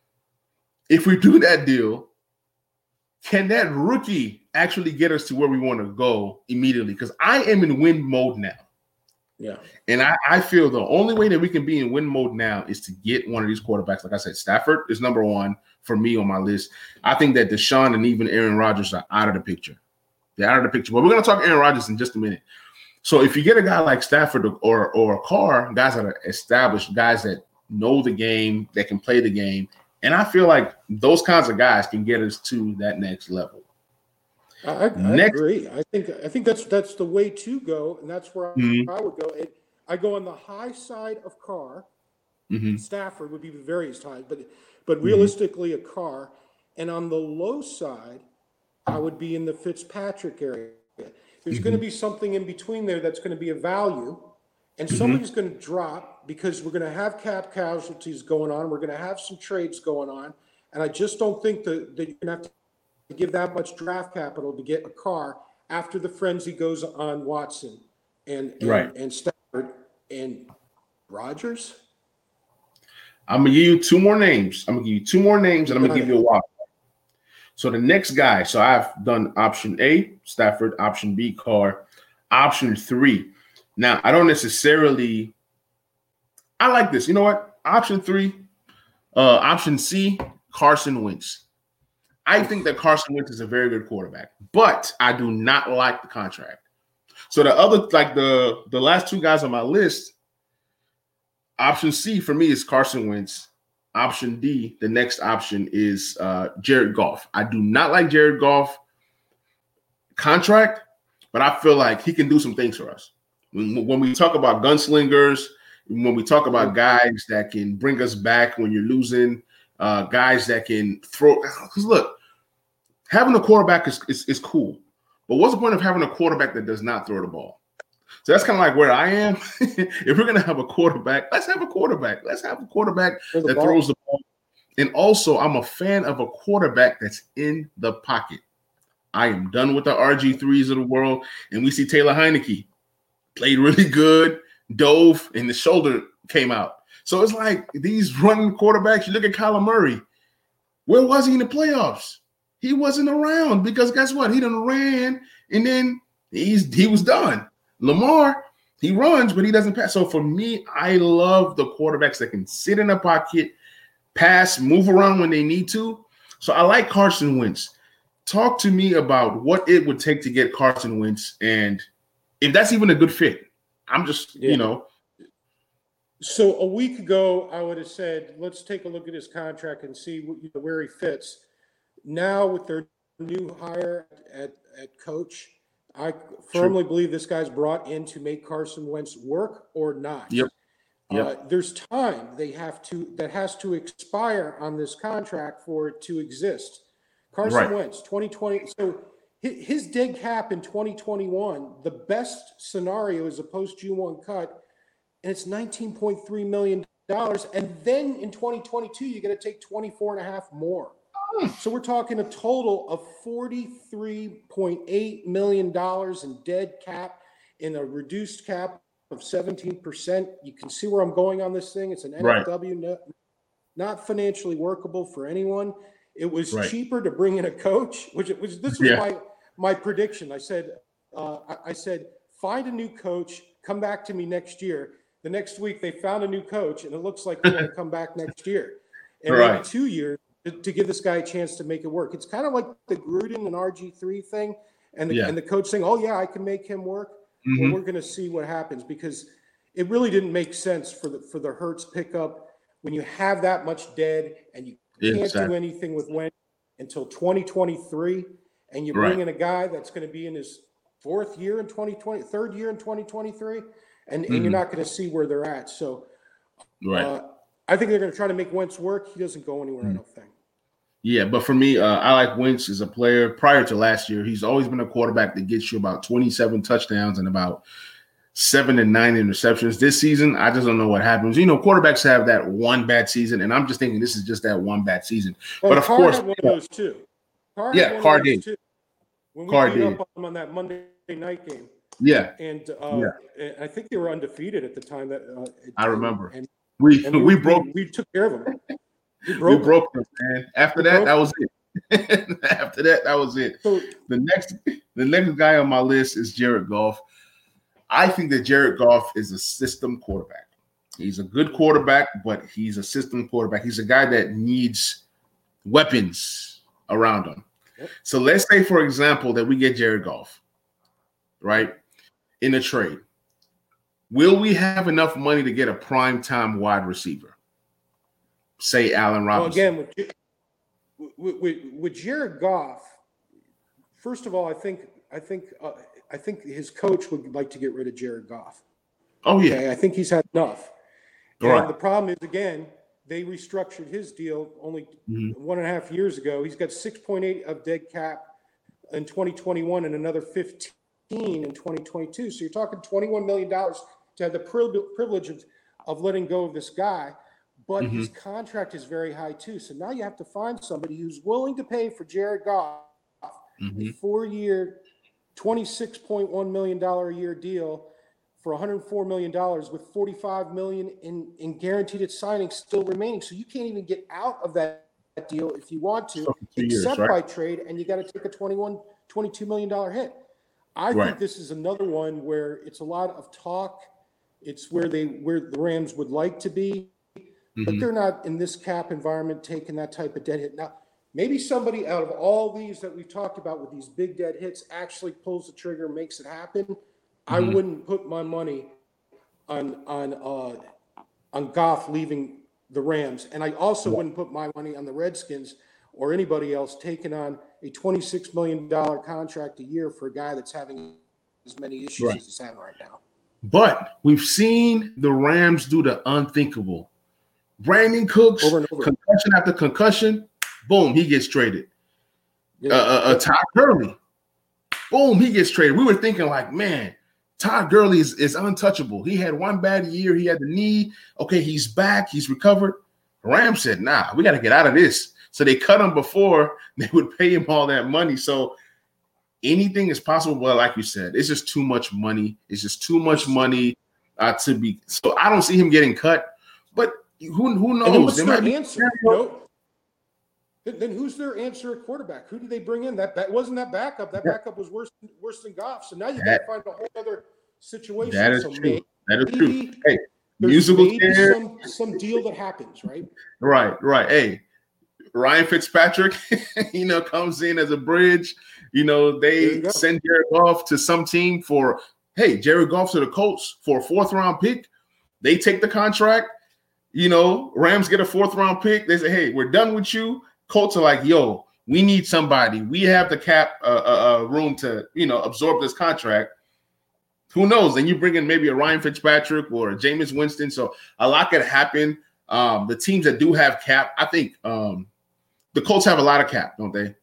If we do that deal, can that rookie actually get us to where we want to go immediately? Because I am in win mode now. Yeah. And I feel the only way that we can be in win mode now is to get one of these quarterbacks. Like I said, Stafford is number 1 for me on my list. I think that Deshaun and even Aaron Rodgers are out of the picture. They're out of the picture. But we're going to talk Aaron Rodgers in just a minute. So if you get a guy like Stafford or Carr, guys that are established, guys that know the game, that can play the game, and I feel like those kinds of guys can get us to that next level. I agree. I think that's the way to go, and that's where I would go. I go on the high side of Carr. Stafford would be the very high, but realistically a Carr, and on the low side, I would be in the Fitzpatrick area. There's going to be something in between there that's going to be a value, and somebody's going to drop because we're going to have cap casualties going on. We're going to have some trades going on, and I just don't think that you're going to have to give that much draft capital to get a Carr after the frenzy goes on Watson and Stafford and Rodgers. I'm going to give you 2 more names. And I'm going to give you a wild. So the next guy, so I've done option A, Stafford, option B, Carr, option 3. Now, I don't necessarily – I like this. You know what? Option 3, option C, Carson Wentz. I think that Carson Wentz is a very good quarterback, but I do not like the contract. So the other, like the last 2 guys on my list, option C for me is Carson Wentz. Option D, the next option is Jared Goff. I do not like Jared Goff contract, but I feel like he can do some things for us. When we talk about gunslingers, when we talk about guys that can bring us back when you're losing, guys that can throw. Because look, having a quarterback is cool, but what's the point of having a quarterback that does not throw the ball? So that's kind of like where I am. If we're going to have a quarterback, let's have a quarterback. Let's have a quarterback that throws the ball. And also, I'm a fan of a quarterback that's in the pocket. I am done with the RG3s of the world. And we see Taylor Heineke played really good, dove, and the shoulder came out. So it's like these running quarterbacks. You look at Kyler Murray. Where was he in the playoffs? He wasn't around because guess what? He done ran, and then he was done. Lamar, he runs, but he doesn't pass. So for me, I love the quarterbacks that can sit in a pocket, pass, move around when they need to. So I like Carson Wentz. Talk to me about what it would take to get Carson Wentz and if that's even a good fit. I'm just, So a week ago, I would have said, let's take a look at his contract and see where he fits. Now with their new hire at coach, I firmly believe this guy's brought in to make Carson Wentz work or not. There's time that has to expire on this contract for it to exist. Carson Wentz, 2020. So his dead cap in 2021, the best scenario is a post June 1 cut, and it's $19.3 million. And then in 2022, you got to take 24.5 more. So we're talking a total of $43.8 million in dead cap in a reduced cap of 17%. You can see where I'm going on this thing. It's an NFW, not financially workable for anyone. It was cheaper to bring in a coach, this was my prediction. I said, find a new coach, come back to me next year. The next week they found a new coach, and it looks like they're going to come back next year. And maybe 2 years to give this guy a chance to make it work. It's kind of like the Gruden and RG3 thing, and the coach saying, "Oh yeah, I can make him work." Well, we're going to see what happens, because it really didn't make sense for the Hurts pickup when you have that much dead and you can't do anything with Wentz until 2023, and you bring in a guy that's going to be in his third year in 2023, and you're not going to see where they're at. So, I think they're going to try to make Wentz work. He doesn't go anywhere, I don't think. Yeah, but for me, I like Wentz as a player. Prior to last year, he's always been a quarterback that gets you about 27 touchdowns and about 7 and 9 interceptions. This season, I just don't know what happens. Quarterbacks have that one bad season, and I'm just thinking this is just that one bad season. But of course, had one of those too. Carr did. When we beat up on them on that Monday night game. Yeah. And I think they were undefeated at the time. I remember. And we took care of them. We broke them, man. After that was it. After that was it. So, the next guy on my list is Jared Goff. I think that Jared Goff is a system quarterback. He's a good quarterback, but he's a system quarterback. He's a guy that needs weapons around him. Yep. So let's say, for example, that we get Jared Goff, right, in a trade. Will we have enough money to get a primetime wide receiver? Say Allen Robinson. Well, again, with Jared Goff, first of all, I think his coach would like to get rid of Jared Goff. Oh yeah, okay? I think he's had enough. And the problem is, again, they restructured his deal only 1.5 years ago. He's got 6.8 of dead cap in 2021 and another 15 in 2022. So you're talking $21 million to have the privilege of letting go of this guy. But his contract is very high too. So now you have to find somebody who's willing to pay for Jared Goff a 4-year, $26.1 million a year deal for $104 million with $45 million in guaranteed signings still remaining. So you can't even get out of that deal if you want to, except by trade, and you got to take a $22 million hit. I think this is another one where it's a lot of talk. It's where the Rams would like to be. But they're not in this cap environment taking that type of dead hit. Now, maybe somebody out of all these that we've talked about with these big dead hits actually pulls the trigger and makes it happen. I wouldn't put my money on Goff leaving the Rams. And I also wouldn't put my money on the Redskins or anybody else taking on a $26 million contract a year for a guy that's having as many issues as he's having right now. But we've seen the Rams do the unthinkable. Brandon Cooks, concussion after concussion, boom, he gets traded. Todd Gurley, boom, he gets traded. We were thinking like, man, Todd Gurley is untouchable. He had one bad year. He had the knee. Okay, he's back. He's recovered. Rams said, nah, we got to get out of this. So they cut him before they would pay him all that money. So anything is possible. But like you said, it's just too much money. It's just too much money to be. So I don't see him getting cut. But who knows? And what's their answer? Then who's their answer at quarterback? Who did they bring in? That wasn't that backup. That backup was worse than Goff. So now you got to find a whole other situation. That is true. That is true. Hey, musical chairs. Some deal that happens, right? Right. Hey, Ryan Fitzpatrick, comes in as a bridge. They send Jared Goff to some team Jared Goff to the Colts for a 4th-round pick. They take the contract. Rams get a 4th-round pick. They say, hey, we're done with you. Colts are like, yo, we need somebody. We have the cap room to, absorb this contract. Who knows? Then you bring in maybe a Ryan Fitzpatrick or a Jameis Winston. So a lot could happen. The teams that do have cap, I think the Colts have a lot of cap, don't they?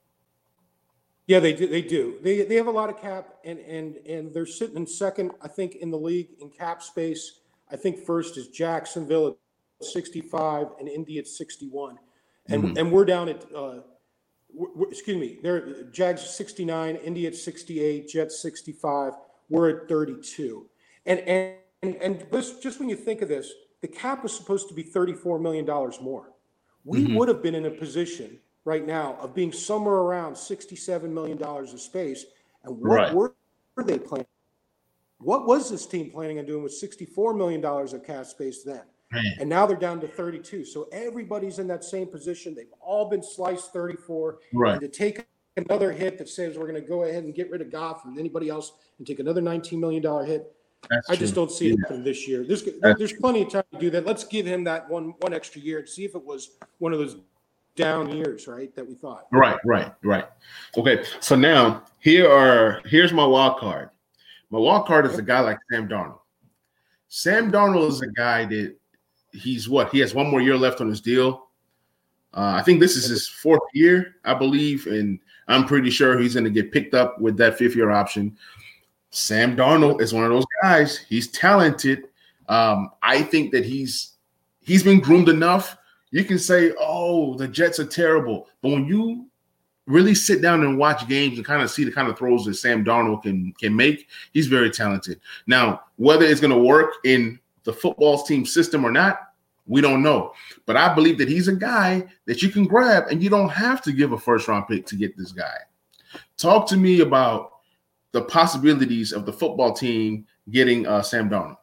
Yeah, they do. They have a lot of cap, and they're sitting in second, I think, in the league in cap space. I think first is Jacksonville at 65 and Indy at 61. and we're down at excuse me, they're Jags 69, Indy at 68, Jets 65. We're at 32. And just when you think of this, the cap was supposed to be $34 million more. We would have been in a position right now of being somewhere around $67 million of space. And what were they planning? What was this team planning on doing with $64 million of cap space then? And now they're down to 32. So everybody's in that same position. They've all been sliced 34. And to take another hit that says we're going to go ahead and get rid of Goff and anybody else and take another $19 million hit, I just don't see it happening this year. There's plenty of time to do that. Let's give him that one extra year and see if it was one of those down years, right, that we thought. Right. Okay, so now here's my wild card. My wild card is a guy like Sam Darnold. Sam Darnold is a guy that he has one more year left on his deal. I think this is his fourth year, I believe, and I'm pretty sure he's going to get picked up with that fifth-year option. Sam Darnold is one of those guys. He's talented. I think that he's been groomed enough. You can say, oh, the Jets are terrible. But when you really sit down and watch games and kind of see the kind of throws that Sam Darnold can make, he's very talented. Now, whether it's going to work in the football team system or not, we don't know. But I believe that he's a guy that you can grab, and you don't have to give a first-round pick to get this guy. Talk to me about the possibilities of the football team getting Sam Darnold.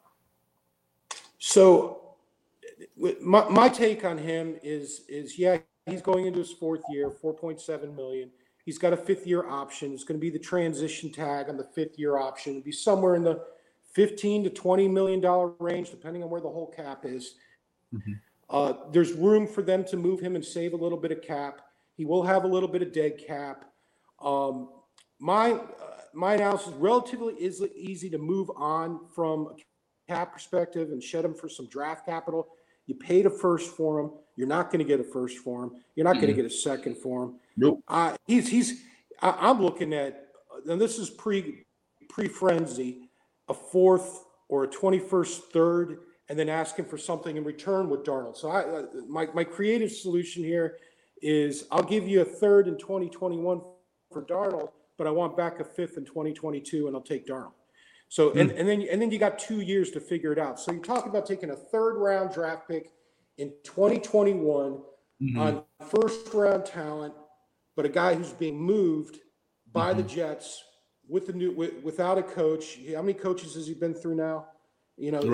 So my take on him is he's going into his fourth year, $4.7 million. He's got a fifth-year option. It's going to be the transition tag on the fifth-year option. It'll be somewhere in the $15 to $20 million range, depending on where the whole cap is. There's room for them to move him and save a little bit of cap. He will have a little bit of dead cap. My analysis is relatively easy to move on from a cap perspective and shed him for some draft capital. You paid a first for him. You're not going to get a first for him. You're not going to get a second for him. Nope. I'm looking at, and this is pre-frenzy, a fourth or a 21st third, and then asking for something in return with Darnold. So my creative solution here is I'll give you a third in 2021 for Darnold, but I want back a fifth in 2022, and I'll take Darnold. So and then you got 2 years to figure it out. So you're talking about taking a third round draft pick in 2021 on first round talent, but a guy who's being moved by the Jets without a coach. How many coaches has he been through now? You know,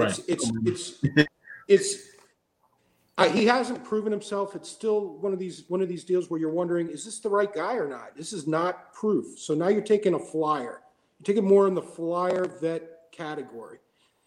he hasn't proven himself. It's still one of these deals where you're wondering, is this the right guy or not? This is not proof. So now you're taking a flyer. You're taking more in the flyer vet category.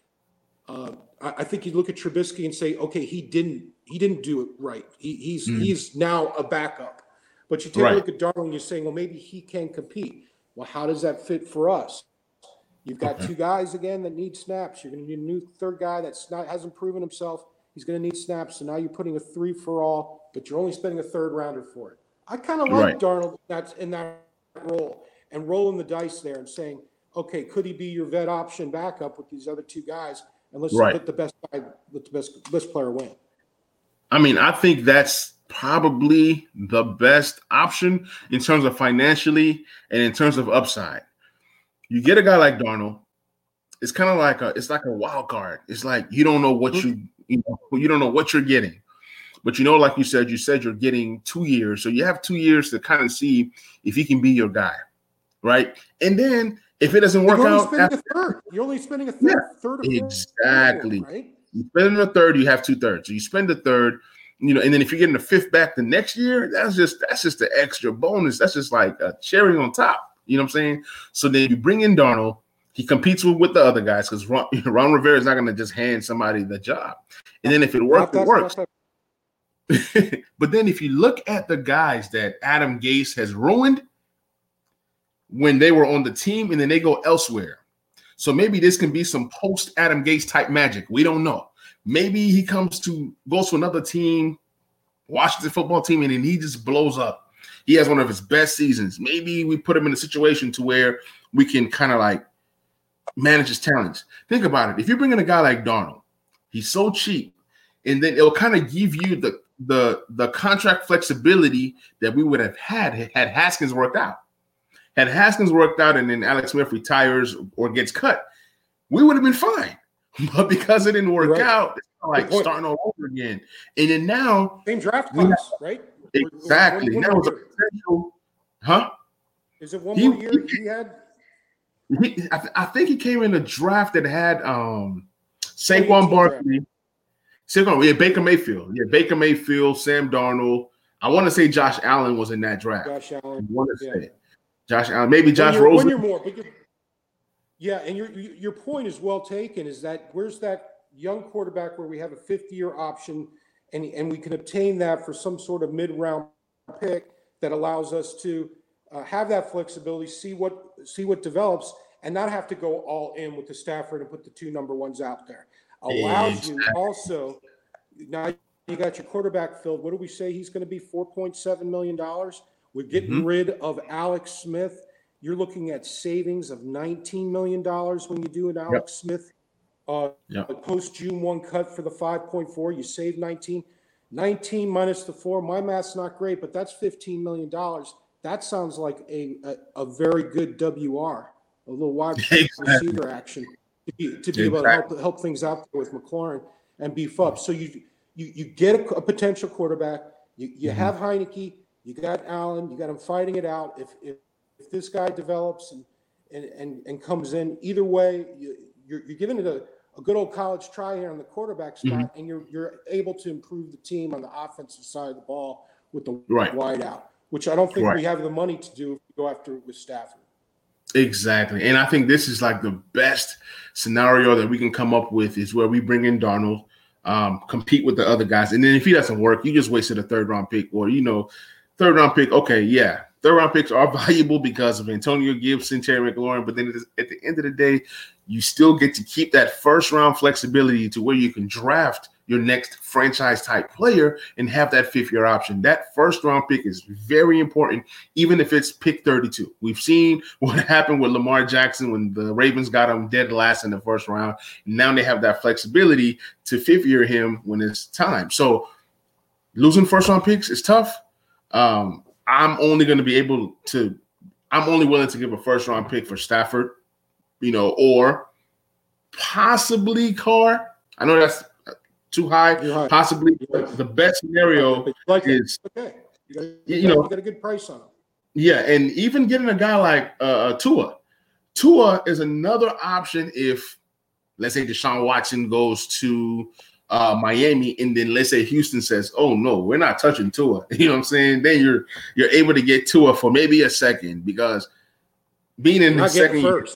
I think you look at Trubisky and say, okay, he didn't do it right. He's now a backup. But you take a look at Darnold and you're saying, well, maybe he can compete. Well, how does that fit for us? You've got two guys again that need snaps. You're going to need a new third guy hasn't proven himself. He's going to need snaps. So now you're putting a 3-for-all, but you're only spending a third rounder for it. I kind of like Darnold that's in that role and rolling the dice there and saying, okay, could he be your vet option backup with these other two guys? And let's let the best guy, let the best player win. I mean, I think that's probably the best option in terms of financially and in terms of upside. You get a guy like Darnold, it's kind of like a wild card. It's like you don't know what you don't know what you're getting. But like you said you're getting 2 years. So you have 2 years to kind of see if he can be your guy. Right. And then if it doesn't work out, you're only spending a third. Exactly. Right? You spend a third, you have 2/3. So you spend a third, and then if you're getting a fifth back the next year, that's just the extra bonus. That's just like a cherry on top. You know what I'm saying? So then you bring in Darnold. He competes with the other guys because Ron Rivera is not going to just hand somebody the job. And then if it works, it works. But then if you look at the guys that Adam Gase has ruined when they were on the team and then they go elsewhere. So maybe this can be some post-Adam Gase type magic. We don't know. Maybe he goes to another team, Washington football team, and then he just blows up. He has one of his best seasons. Maybe we put him in a situation to where we can kind of like manage his talents. Think about it. If you bring in a guy like Darnold, he's so cheap, and then it'll kind of give you the contract flexibility that we would have had Haskins worked out. Had Haskins worked out and then Alex Smith retires or gets cut, we would have been fine. But because it didn't work out, it's like starting all over again. And then now, same draft class, right? Exactly. Now it's a potential, huh? Is it one more year he had? I think he came in a draft that had Saquon Barkley. Baker Mayfield. Yeah, Baker Mayfield, Sam Darnold. I want to say Josh Allen was in that draft. Josh Allen. I want to say Josh Allen, maybe Josh Rosen. 1 year more, but and your point is well taken. Is that where's that young quarterback where we have a 5th-year option, and we can obtain that for some sort of mid-round pick that allows us to have that flexibility, see what develops, and not have to go all in with the Stafford and put the 2 number 1s out there. Allows you also, now you got your quarterback filled. What do we say he's going to be? $4.7 million. We're getting rid of Alex Smith. You're looking at savings of $19 million when you do an Alex Smith post June 1 cut for the 5.4. You save 19 minus the 4. My math's not great, but that's $15 million. That sounds like a very good WR, a little wide receiver action to be able to help things out with McLaurin and beef up. So you get a potential quarterback. You have Heineke. You got Allen. You got him fighting it out. If this guy develops and comes in, either way, you're giving it a good old college try here on the quarterback spot, and you're able to improve the team on the offensive side of the ball with the wide out, which I don't think we have the money to do if we go after it with Stafford. Exactly. And I think this is like the best scenario that we can come up with is where we bring in Darnold, compete with the other guys. And then if he doesn't work, you just wasted a 3rd-round pick or, third-round pick. Okay, yeah. 3rd-round picks are valuable because of Antonio Gibson, Terry McLaurin. But then at the end of the day, you still get to keep that 1st-round flexibility to where you can draft your next franchise-type player and have that 5th-year option. That 1st-round pick is very important, even if it's pick 32. We've seen what happened with Lamar Jackson when the Ravens got him dead last in the 1st round. Now they have that flexibility to 5th-year him when it's time. So losing 1st-round picks is tough. I'm only willing to give a 1st-round pick for Stafford, or possibly Carr. I know that's too high. Possibly the best scenario is you got a good price on him. Yeah, and even getting a guy like Tua. Tua is another option if, let's say, Deshaun Watson goes to Miami, and then let's say Houston says, "Oh no, we're not touching Tua." You know what I'm saying? Then you're able to get Tua for maybe a 2nd, because being in the 2nd first.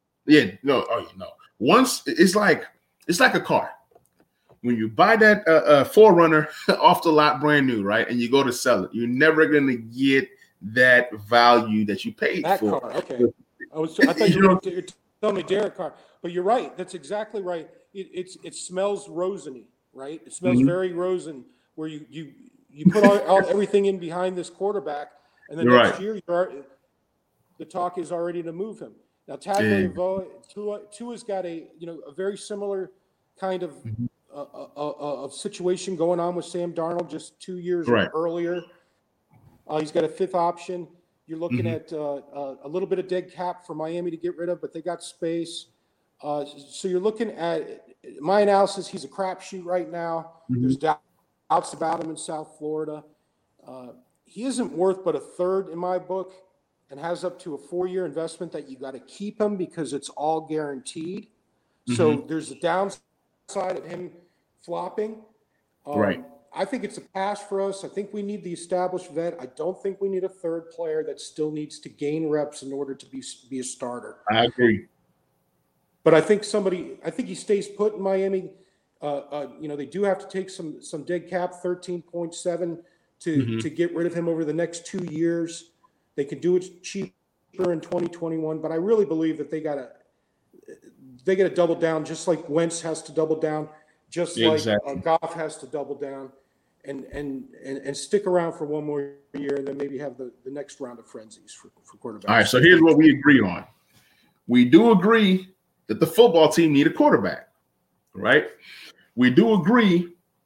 Once it's like a car. When you buy that 4Runner off the lot brand new, right, and you go to sell it, you're never going to get that value that you paid for. Car, okay. I thought you were telling me Derek Carr, but you're right. That's exactly right. It smells rosiny, right? It smells very rosin, where you put all everything in behind this quarterback, and then next year the talk is already to move him. Now Tagovailoa, Tua's got a very similar kind of of situation going on with Sam Darnold just 2 years earlier. He's got a 5th option. You're looking at a little bit of dead cap for Miami to get rid of, but they got space. So you're looking at my analysis. He's a crapshoot right now. There's doubts about him in South Florida. He isn't worth but a 3rd in my book, and has up to a 4-year investment that you got to keep him because it's all guaranteed. So there's a downside of him flopping. I think it's a pass for us. I think we need the established vet. I don't think we need a 3rd player that still needs to gain reps in order to be a starter. I agree. But I think he stays put in Miami. They do have to take some dead cap, 13.7 to get rid of him over the next 2 years. They could do it cheaper in 2021, but I really believe that they got to double down, just like Wentz has to double down, just like Goff has to double down, and stick around for 1 more year, and then maybe have the next round of frenzies for quarterbacks. All right, so here's what we agree on. We do agree that the football team need a quarterback, right? We do agree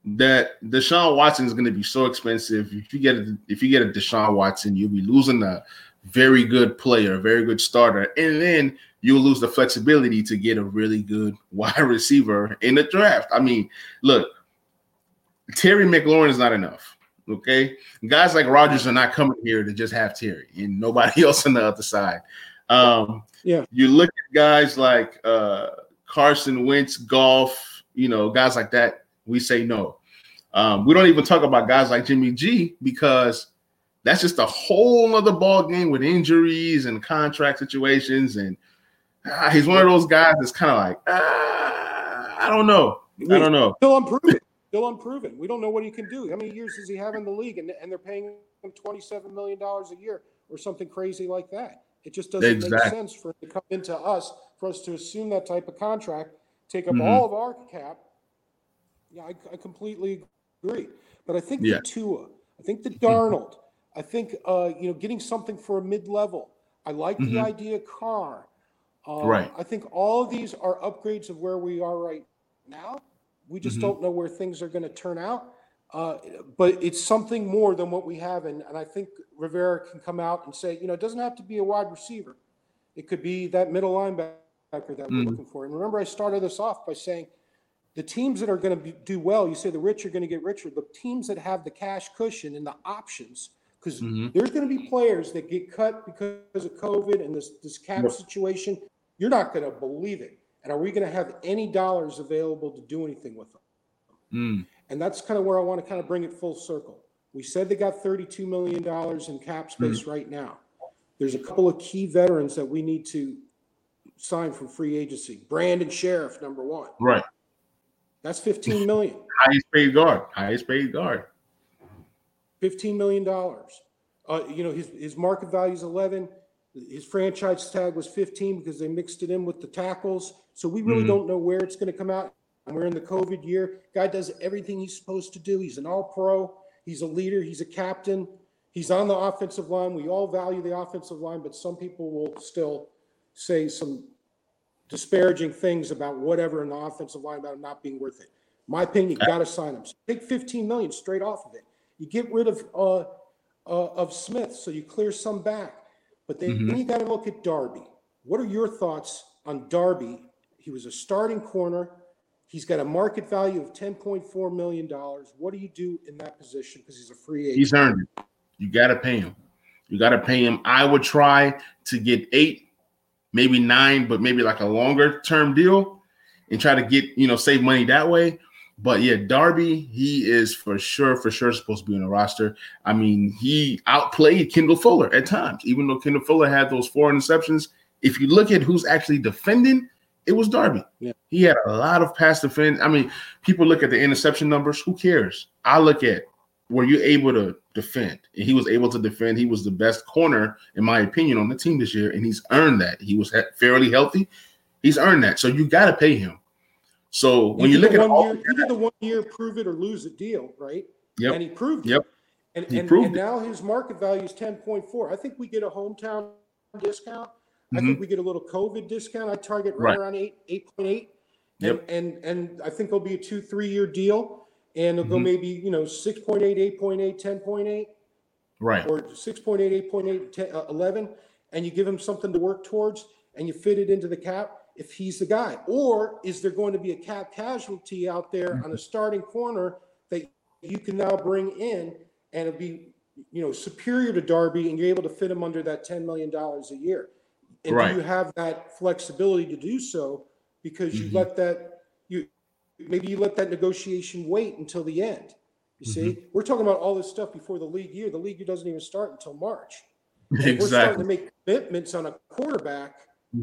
that Deshaun Watson is going to be so expensive. If you get a Deshaun Watson, you'll be losing a very good player, a very good starter, and then you'll lose the flexibility to get a really good wide receiver in the draft. I mean, look, Terry McLaurin is not enough. Okay, guys like Rodgers are not coming here to just have Terry and nobody else on the other side. You look at guys like Carson Wentz, Goff, guys like that. We say no. We don't even talk about guys like Jimmy G because that's just a whole other ball game with injuries and contract situations. And he's one of those guys that's kind of like, I don't know. Still unproven. We don't know what he can do. How many years does he have in the league? And they're paying him $27 million a year or something crazy like that. It just doesn't make sense for him to come into us, for us to assume that type of contract, take up all of our cap. Yeah, I completely agree. But I think the Tua, I think the Darnold, I think getting something for a mid-level. I like the idea of Carr. I think all of these are upgrades of where we are right now. We just don't know where things are going to turn out. But it's something more than what we have. And I think Rivera can come out and say, it doesn't have to be a wide receiver. It could be that middle linebacker that we're looking for. And remember, I started this off by saying the teams that are going to do well, you say the rich are going to get richer. The teams that have the cash cushion and the options, because there's going to be players that get cut because of COVID and this cap situation. You're not going to believe it. And are we going to have any dollars available to do anything with them? And that's kind of where I want to kind of bring it full circle. We said they got $32 million in cap space right now. There's a couple of key veterans that we need to sign from free agency. Brandon Sheriff, number one. Right. That's $15 million. Highest paid guard. $15 million. His market value is 11. His franchise tag was 15 because they mixed it in with the tackles. So we really don't know where it's going to come out. And we're in the COVID year. Guy does everything he's supposed to do. He's an all-pro. He's a leader. He's a captain. He's on the offensive line. We all value the offensive line, but some people will still say some disparaging things about whatever in the offensive line about him not being worth it. My opinion, you got to sign him. So take $15 million straight off of it. You get rid of Smith, so you clear some back. But then you got to look at Darby. What are your thoughts on Darby? He was a starting corner. He's got a market value of $10.4 million. What do you do in that position? Because he's a free agent. He's earned it. You got to pay him. I would try to get 8, maybe 9, but maybe like a longer term deal and try to get, save money that way. But yeah, Darby, he is for sure supposed to be on the roster. I mean, he outplayed Kendall Fuller at times, even though Kendall Fuller had those 4 interceptions. If you look at who's actually defending, it was Darby. Yeah. He had a lot of pass defense. I mean, people look at the interception numbers. Who cares? I look at, were you able to defend? And he was able to defend. He was the best corner, in my opinion, on the team this year, and he's earned that. He was fairly healthy. He's earned that. So you got to pay him. So when you look at he did the 1 year prove it or lose it deal, right? Yep. And he proved it. Yep. And now his market value is 10.4. I think we get a hometown discount. I think we get a little COVID discount. I target right around 8.8. Yep. And I think it'll be a 2-3 year deal. And it'll go maybe, 6.8, 8.8, 10.8. Right. Or 6.8, 8.8, 11. And you give him something to work towards and you fit it into the cap. If he's the guy, or is there going to be a cap casualty out there on a starting corner that you can now bring in and it'll be, superior to Darby and you're able to fit him under that $10 million a year? And do you have that flexibility to do so because you let that, maybe you let that negotiation wait until the end? You see, we're talking about all this stuff before the league year. The league year doesn't even start until March. Exactly. We're starting to make commitments on a quarterback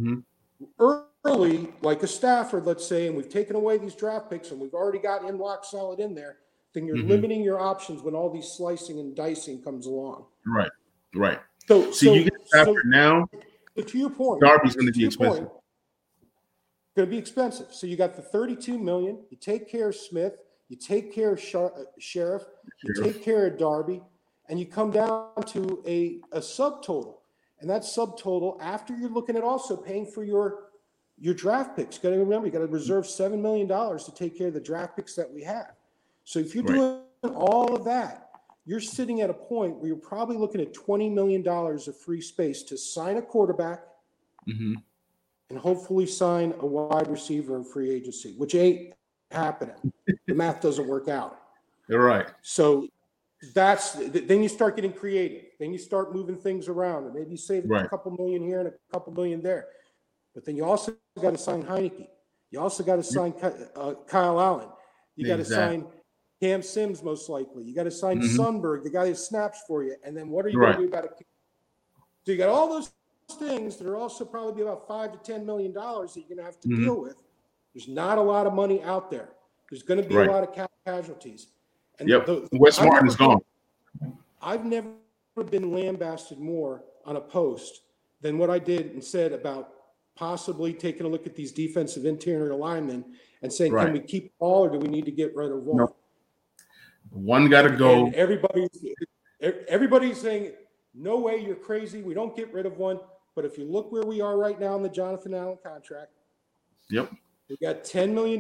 early, like a Stafford, let's say, and we've taken away these draft picks and we've already got him lock solid in there, then you're limiting your options when all these slicing and dicing comes along. Right. So you get Stafford now. So to your point, Darby's going to be expensive. Going to be expensive. So you got the $32 million. You take care of Smith. You take care of Sheriff. You take care of Darby, and you come down to a subtotal. And that subtotal, after you're looking at also paying for your draft picks. Got to remember, you got to reserve $7 million to take care of the draft picks that we have. So if you're doing all of that, you're sitting at a point where you're probably looking at $20 million of free space to sign a quarterback and hopefully sign a wide receiver in free agency, which ain't happening. The math doesn't work out. You're right. So then you start getting creative. Then you start moving things around, and maybe save a couple million here and a couple million there. But then you also got to sign Heineke. You also got to sign Kyle Allen. You got to sign Cam Sims, most likely. You got to sign Sundberg, the guy who snaps for you. And then what are you going to do about it? So you got all those things that are also probably about $5 to $10 million that you're going to have to deal with. There's not a lot of money out there. There's going to be a lot of casualties. And Wes Martin is gone. I've never been lambasted more on a post than what I did and said about possibly taking a look at these defensive interior linemen and saying, can we keep all or do we need to get rid of one? No. One got to go. And everybody's saying, no way, you're crazy. We don't get rid of one. But if you look where we are right now in the Jonathan Allen contract, we got $10 million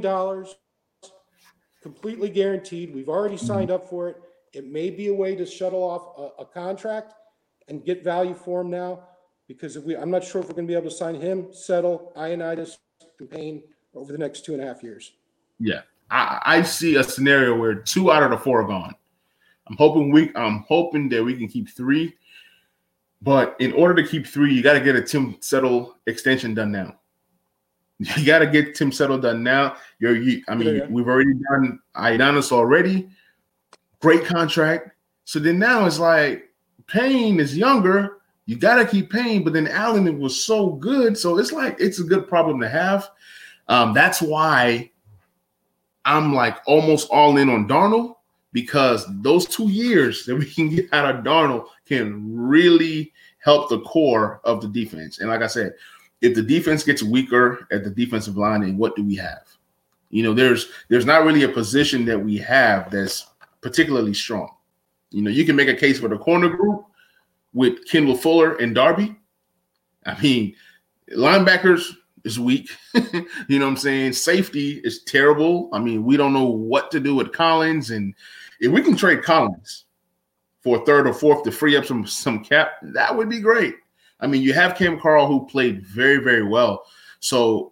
completely guaranteed. We've already signed up for it. It may be a way to shuttle off a contract and get value for him now, because I'm not sure if we're going to be able to sign him, Settle, Ioannidis, and Payne over the next 2.5 years. Yeah, I see a scenario where 2 out of the 4 are gone. I'm hoping that we can keep 3, but in order to keep 3, you got to get a Tim Settle extension done now. You got to get Tim Settle done now. We've already done Ioannidis already. Great contract. So then now it's like Payne is younger. You got to keep Payne, but then Allen was so good. So it's like it's a good problem to have. That's why I'm like almost all in on Darnold, because those 2 years that we can get out of Darnold can really help the core of the defense. And like I said, if the defense gets weaker at the defensive line, then what do we have? There's not really a position that we have that's particularly strong. You can make a case for the corner group with Kendall Fuller and Darby. I mean, linebackers is weak. You know what I'm saying? Safety is terrible. I mean, we don't know what to do with Collins. And if we can trade Collins for a 3rd or 4th to free up some cap, that would be great. I mean, you have Cam Carl, who played very, very well. So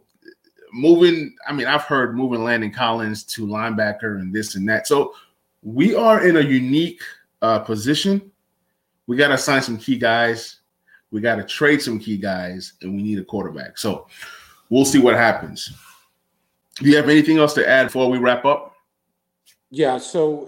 I've heard moving Landon Collins to linebacker and this and that. So we are in a unique position. We got to sign some key guys. We got to trade some key guys, and we need a quarterback. So we'll see what happens. Do you have anything else to add before we wrap up? Yeah. So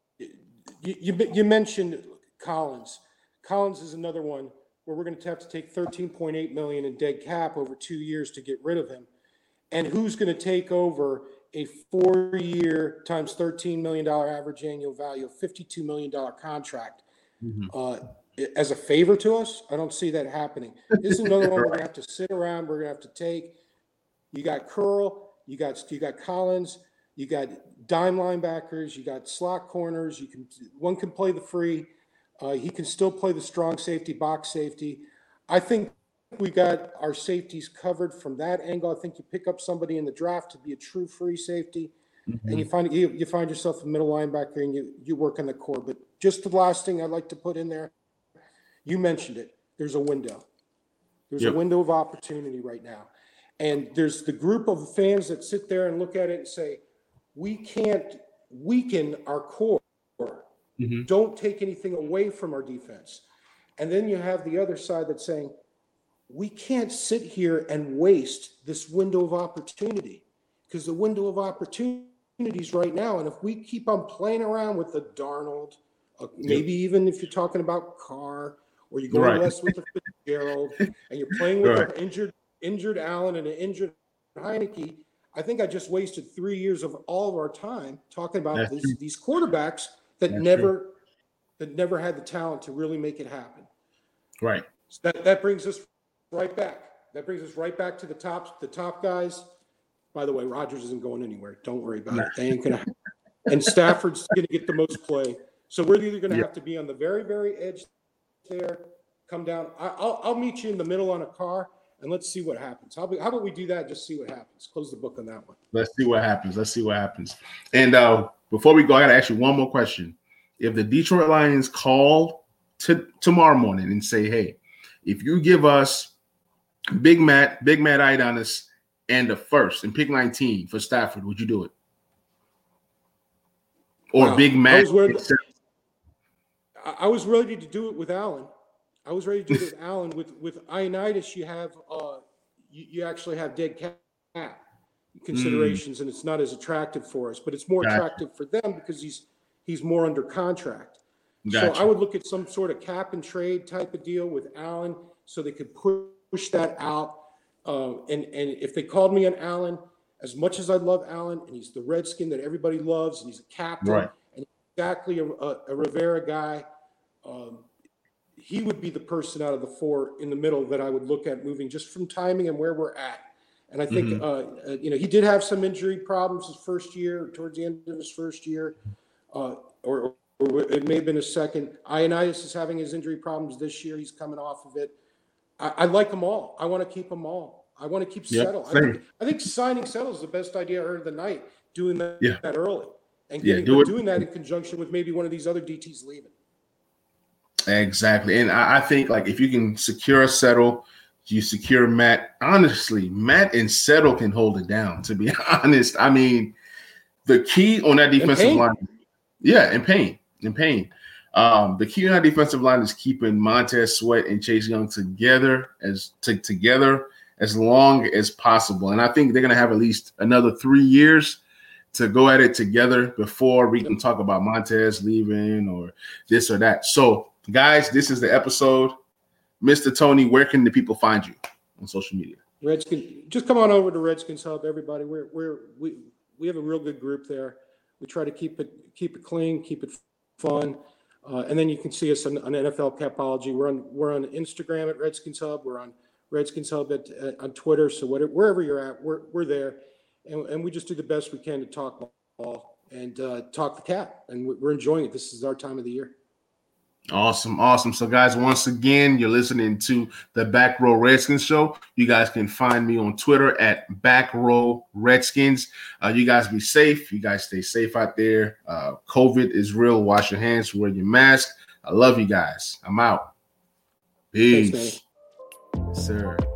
you mentioned Collins. Collins is another one where we're going to have to take $13.8 million in dead cap over 2 years to get rid of him. And who's going to take over a 4-year times $13 million average annual value of $52 million contract as a favor to us? I don't see that happening. This is another one we're going to have to sit around. We're going to have to take. You got Curl, you got Collins, you got dime linebackers, you got slot corners. One can play the free. He can still play the strong safety, box safety. I think we got our safeties covered from that angle. I think you pick up somebody in the draft to be a true free safety, and you find yourself a middle linebacker, and you work on the core. But just the last thing I'd like to put in there, you mentioned it. There's a window. There's a window of opportunity right now, and there's the group of fans that sit there and look at it and say, we can't weaken our core. Don't take anything away from our defense. And then you have the other side that's saying, we can't sit here and waste this window of opportunity, because the window of opportunity is right now. And if we keep on playing around with the Darnold, maybe even if you're talking about Carr, or you're going less with the Fitzgerald, and you're playing with an injured Allen and an injured Heineke, I think I just wasted 3 years of all of our time talking about these quarterbacks that never had the talent to really make it happen. Right. So that brings us right back. That brings us right back to the top guys. By the way, Rodgers isn't going anywhere. Don't worry about it. They ain't gonna happen. And Stafford's gonna get the most play. So we're either gonna have to be on the very, very edge there, come down. I'll meet you in the middle on a car, and let's see what happens. How about we do that? Just see what happens. Close the book on that one. Let's see what happens. And before we go, I got to ask you one more question. If the Detroit Lions call tomorrow morning and say, hey, if you give us Big Matt Ioannidis and the first and pick 19 for Stafford, would you do it? Or Big Matt? I was ready to do it with Allen. I was ready to do it with Allen. With Ioannidis, you have you actually have dead cap considerations, and it's not as attractive for us, but it's more attractive for them because he's more under contract. So I would look at some sort of cap and trade type of deal with Allen, so they could push that out. And if they called me on Allen, as much as I love Allen, and he's the Redskin that everybody loves, and he's a captain, and he's exactly a Rivera guy, he would be the person out of the four in the middle that I would look at moving, just from timing and where we're at. And I think, he did have some injury problems his first year, towards the end of his first year, or it may have been his second. Ioannidis is having his injury problems this year. He's coming off of it. I like them all. I want to keep them all. I want to keep Settle. I think signing Settle is the best idea I heard of the night, doing that early. And doing that in conjunction with maybe one of these other DTs leaving. Exactly. And I think, like, if you can secure a Settle, you secure Matt. Honestly, Matt and Settle can hold it down, to be honest. I mean, the key on that defensive line. Yeah, and Payne. The key on that defensive line is keeping Montez Sweat and Chase Young together as long as possible. And I think they're going to have at least another 3 years to go at it together before we can talk about Montez leaving or this or that. So, guys, this is the episode. Mr. Tony, where can the people find you on social media? Redskin, just come on over to Redskins Hub, everybody. We have a real good group there. We try to keep it clean, keep it fun, and then you can see us on NFL Capology. We're on Instagram at Redskins Hub. We're on Redskins Hub on Twitter. So wherever you're at, we're there, and we just do the best we can to talk ball and talk the Cap, and we're enjoying it. This is our time of the year. Awesome. So, guys, once again, you're listening to the Back Row Redskins show. You guys can find me on Twitter at Back Row Redskins. You guys be safe. You guys stay safe out there. COVID is real. Wash your hands. Wear your mask. I love you guys. I'm out. Peace. Thanks, sir.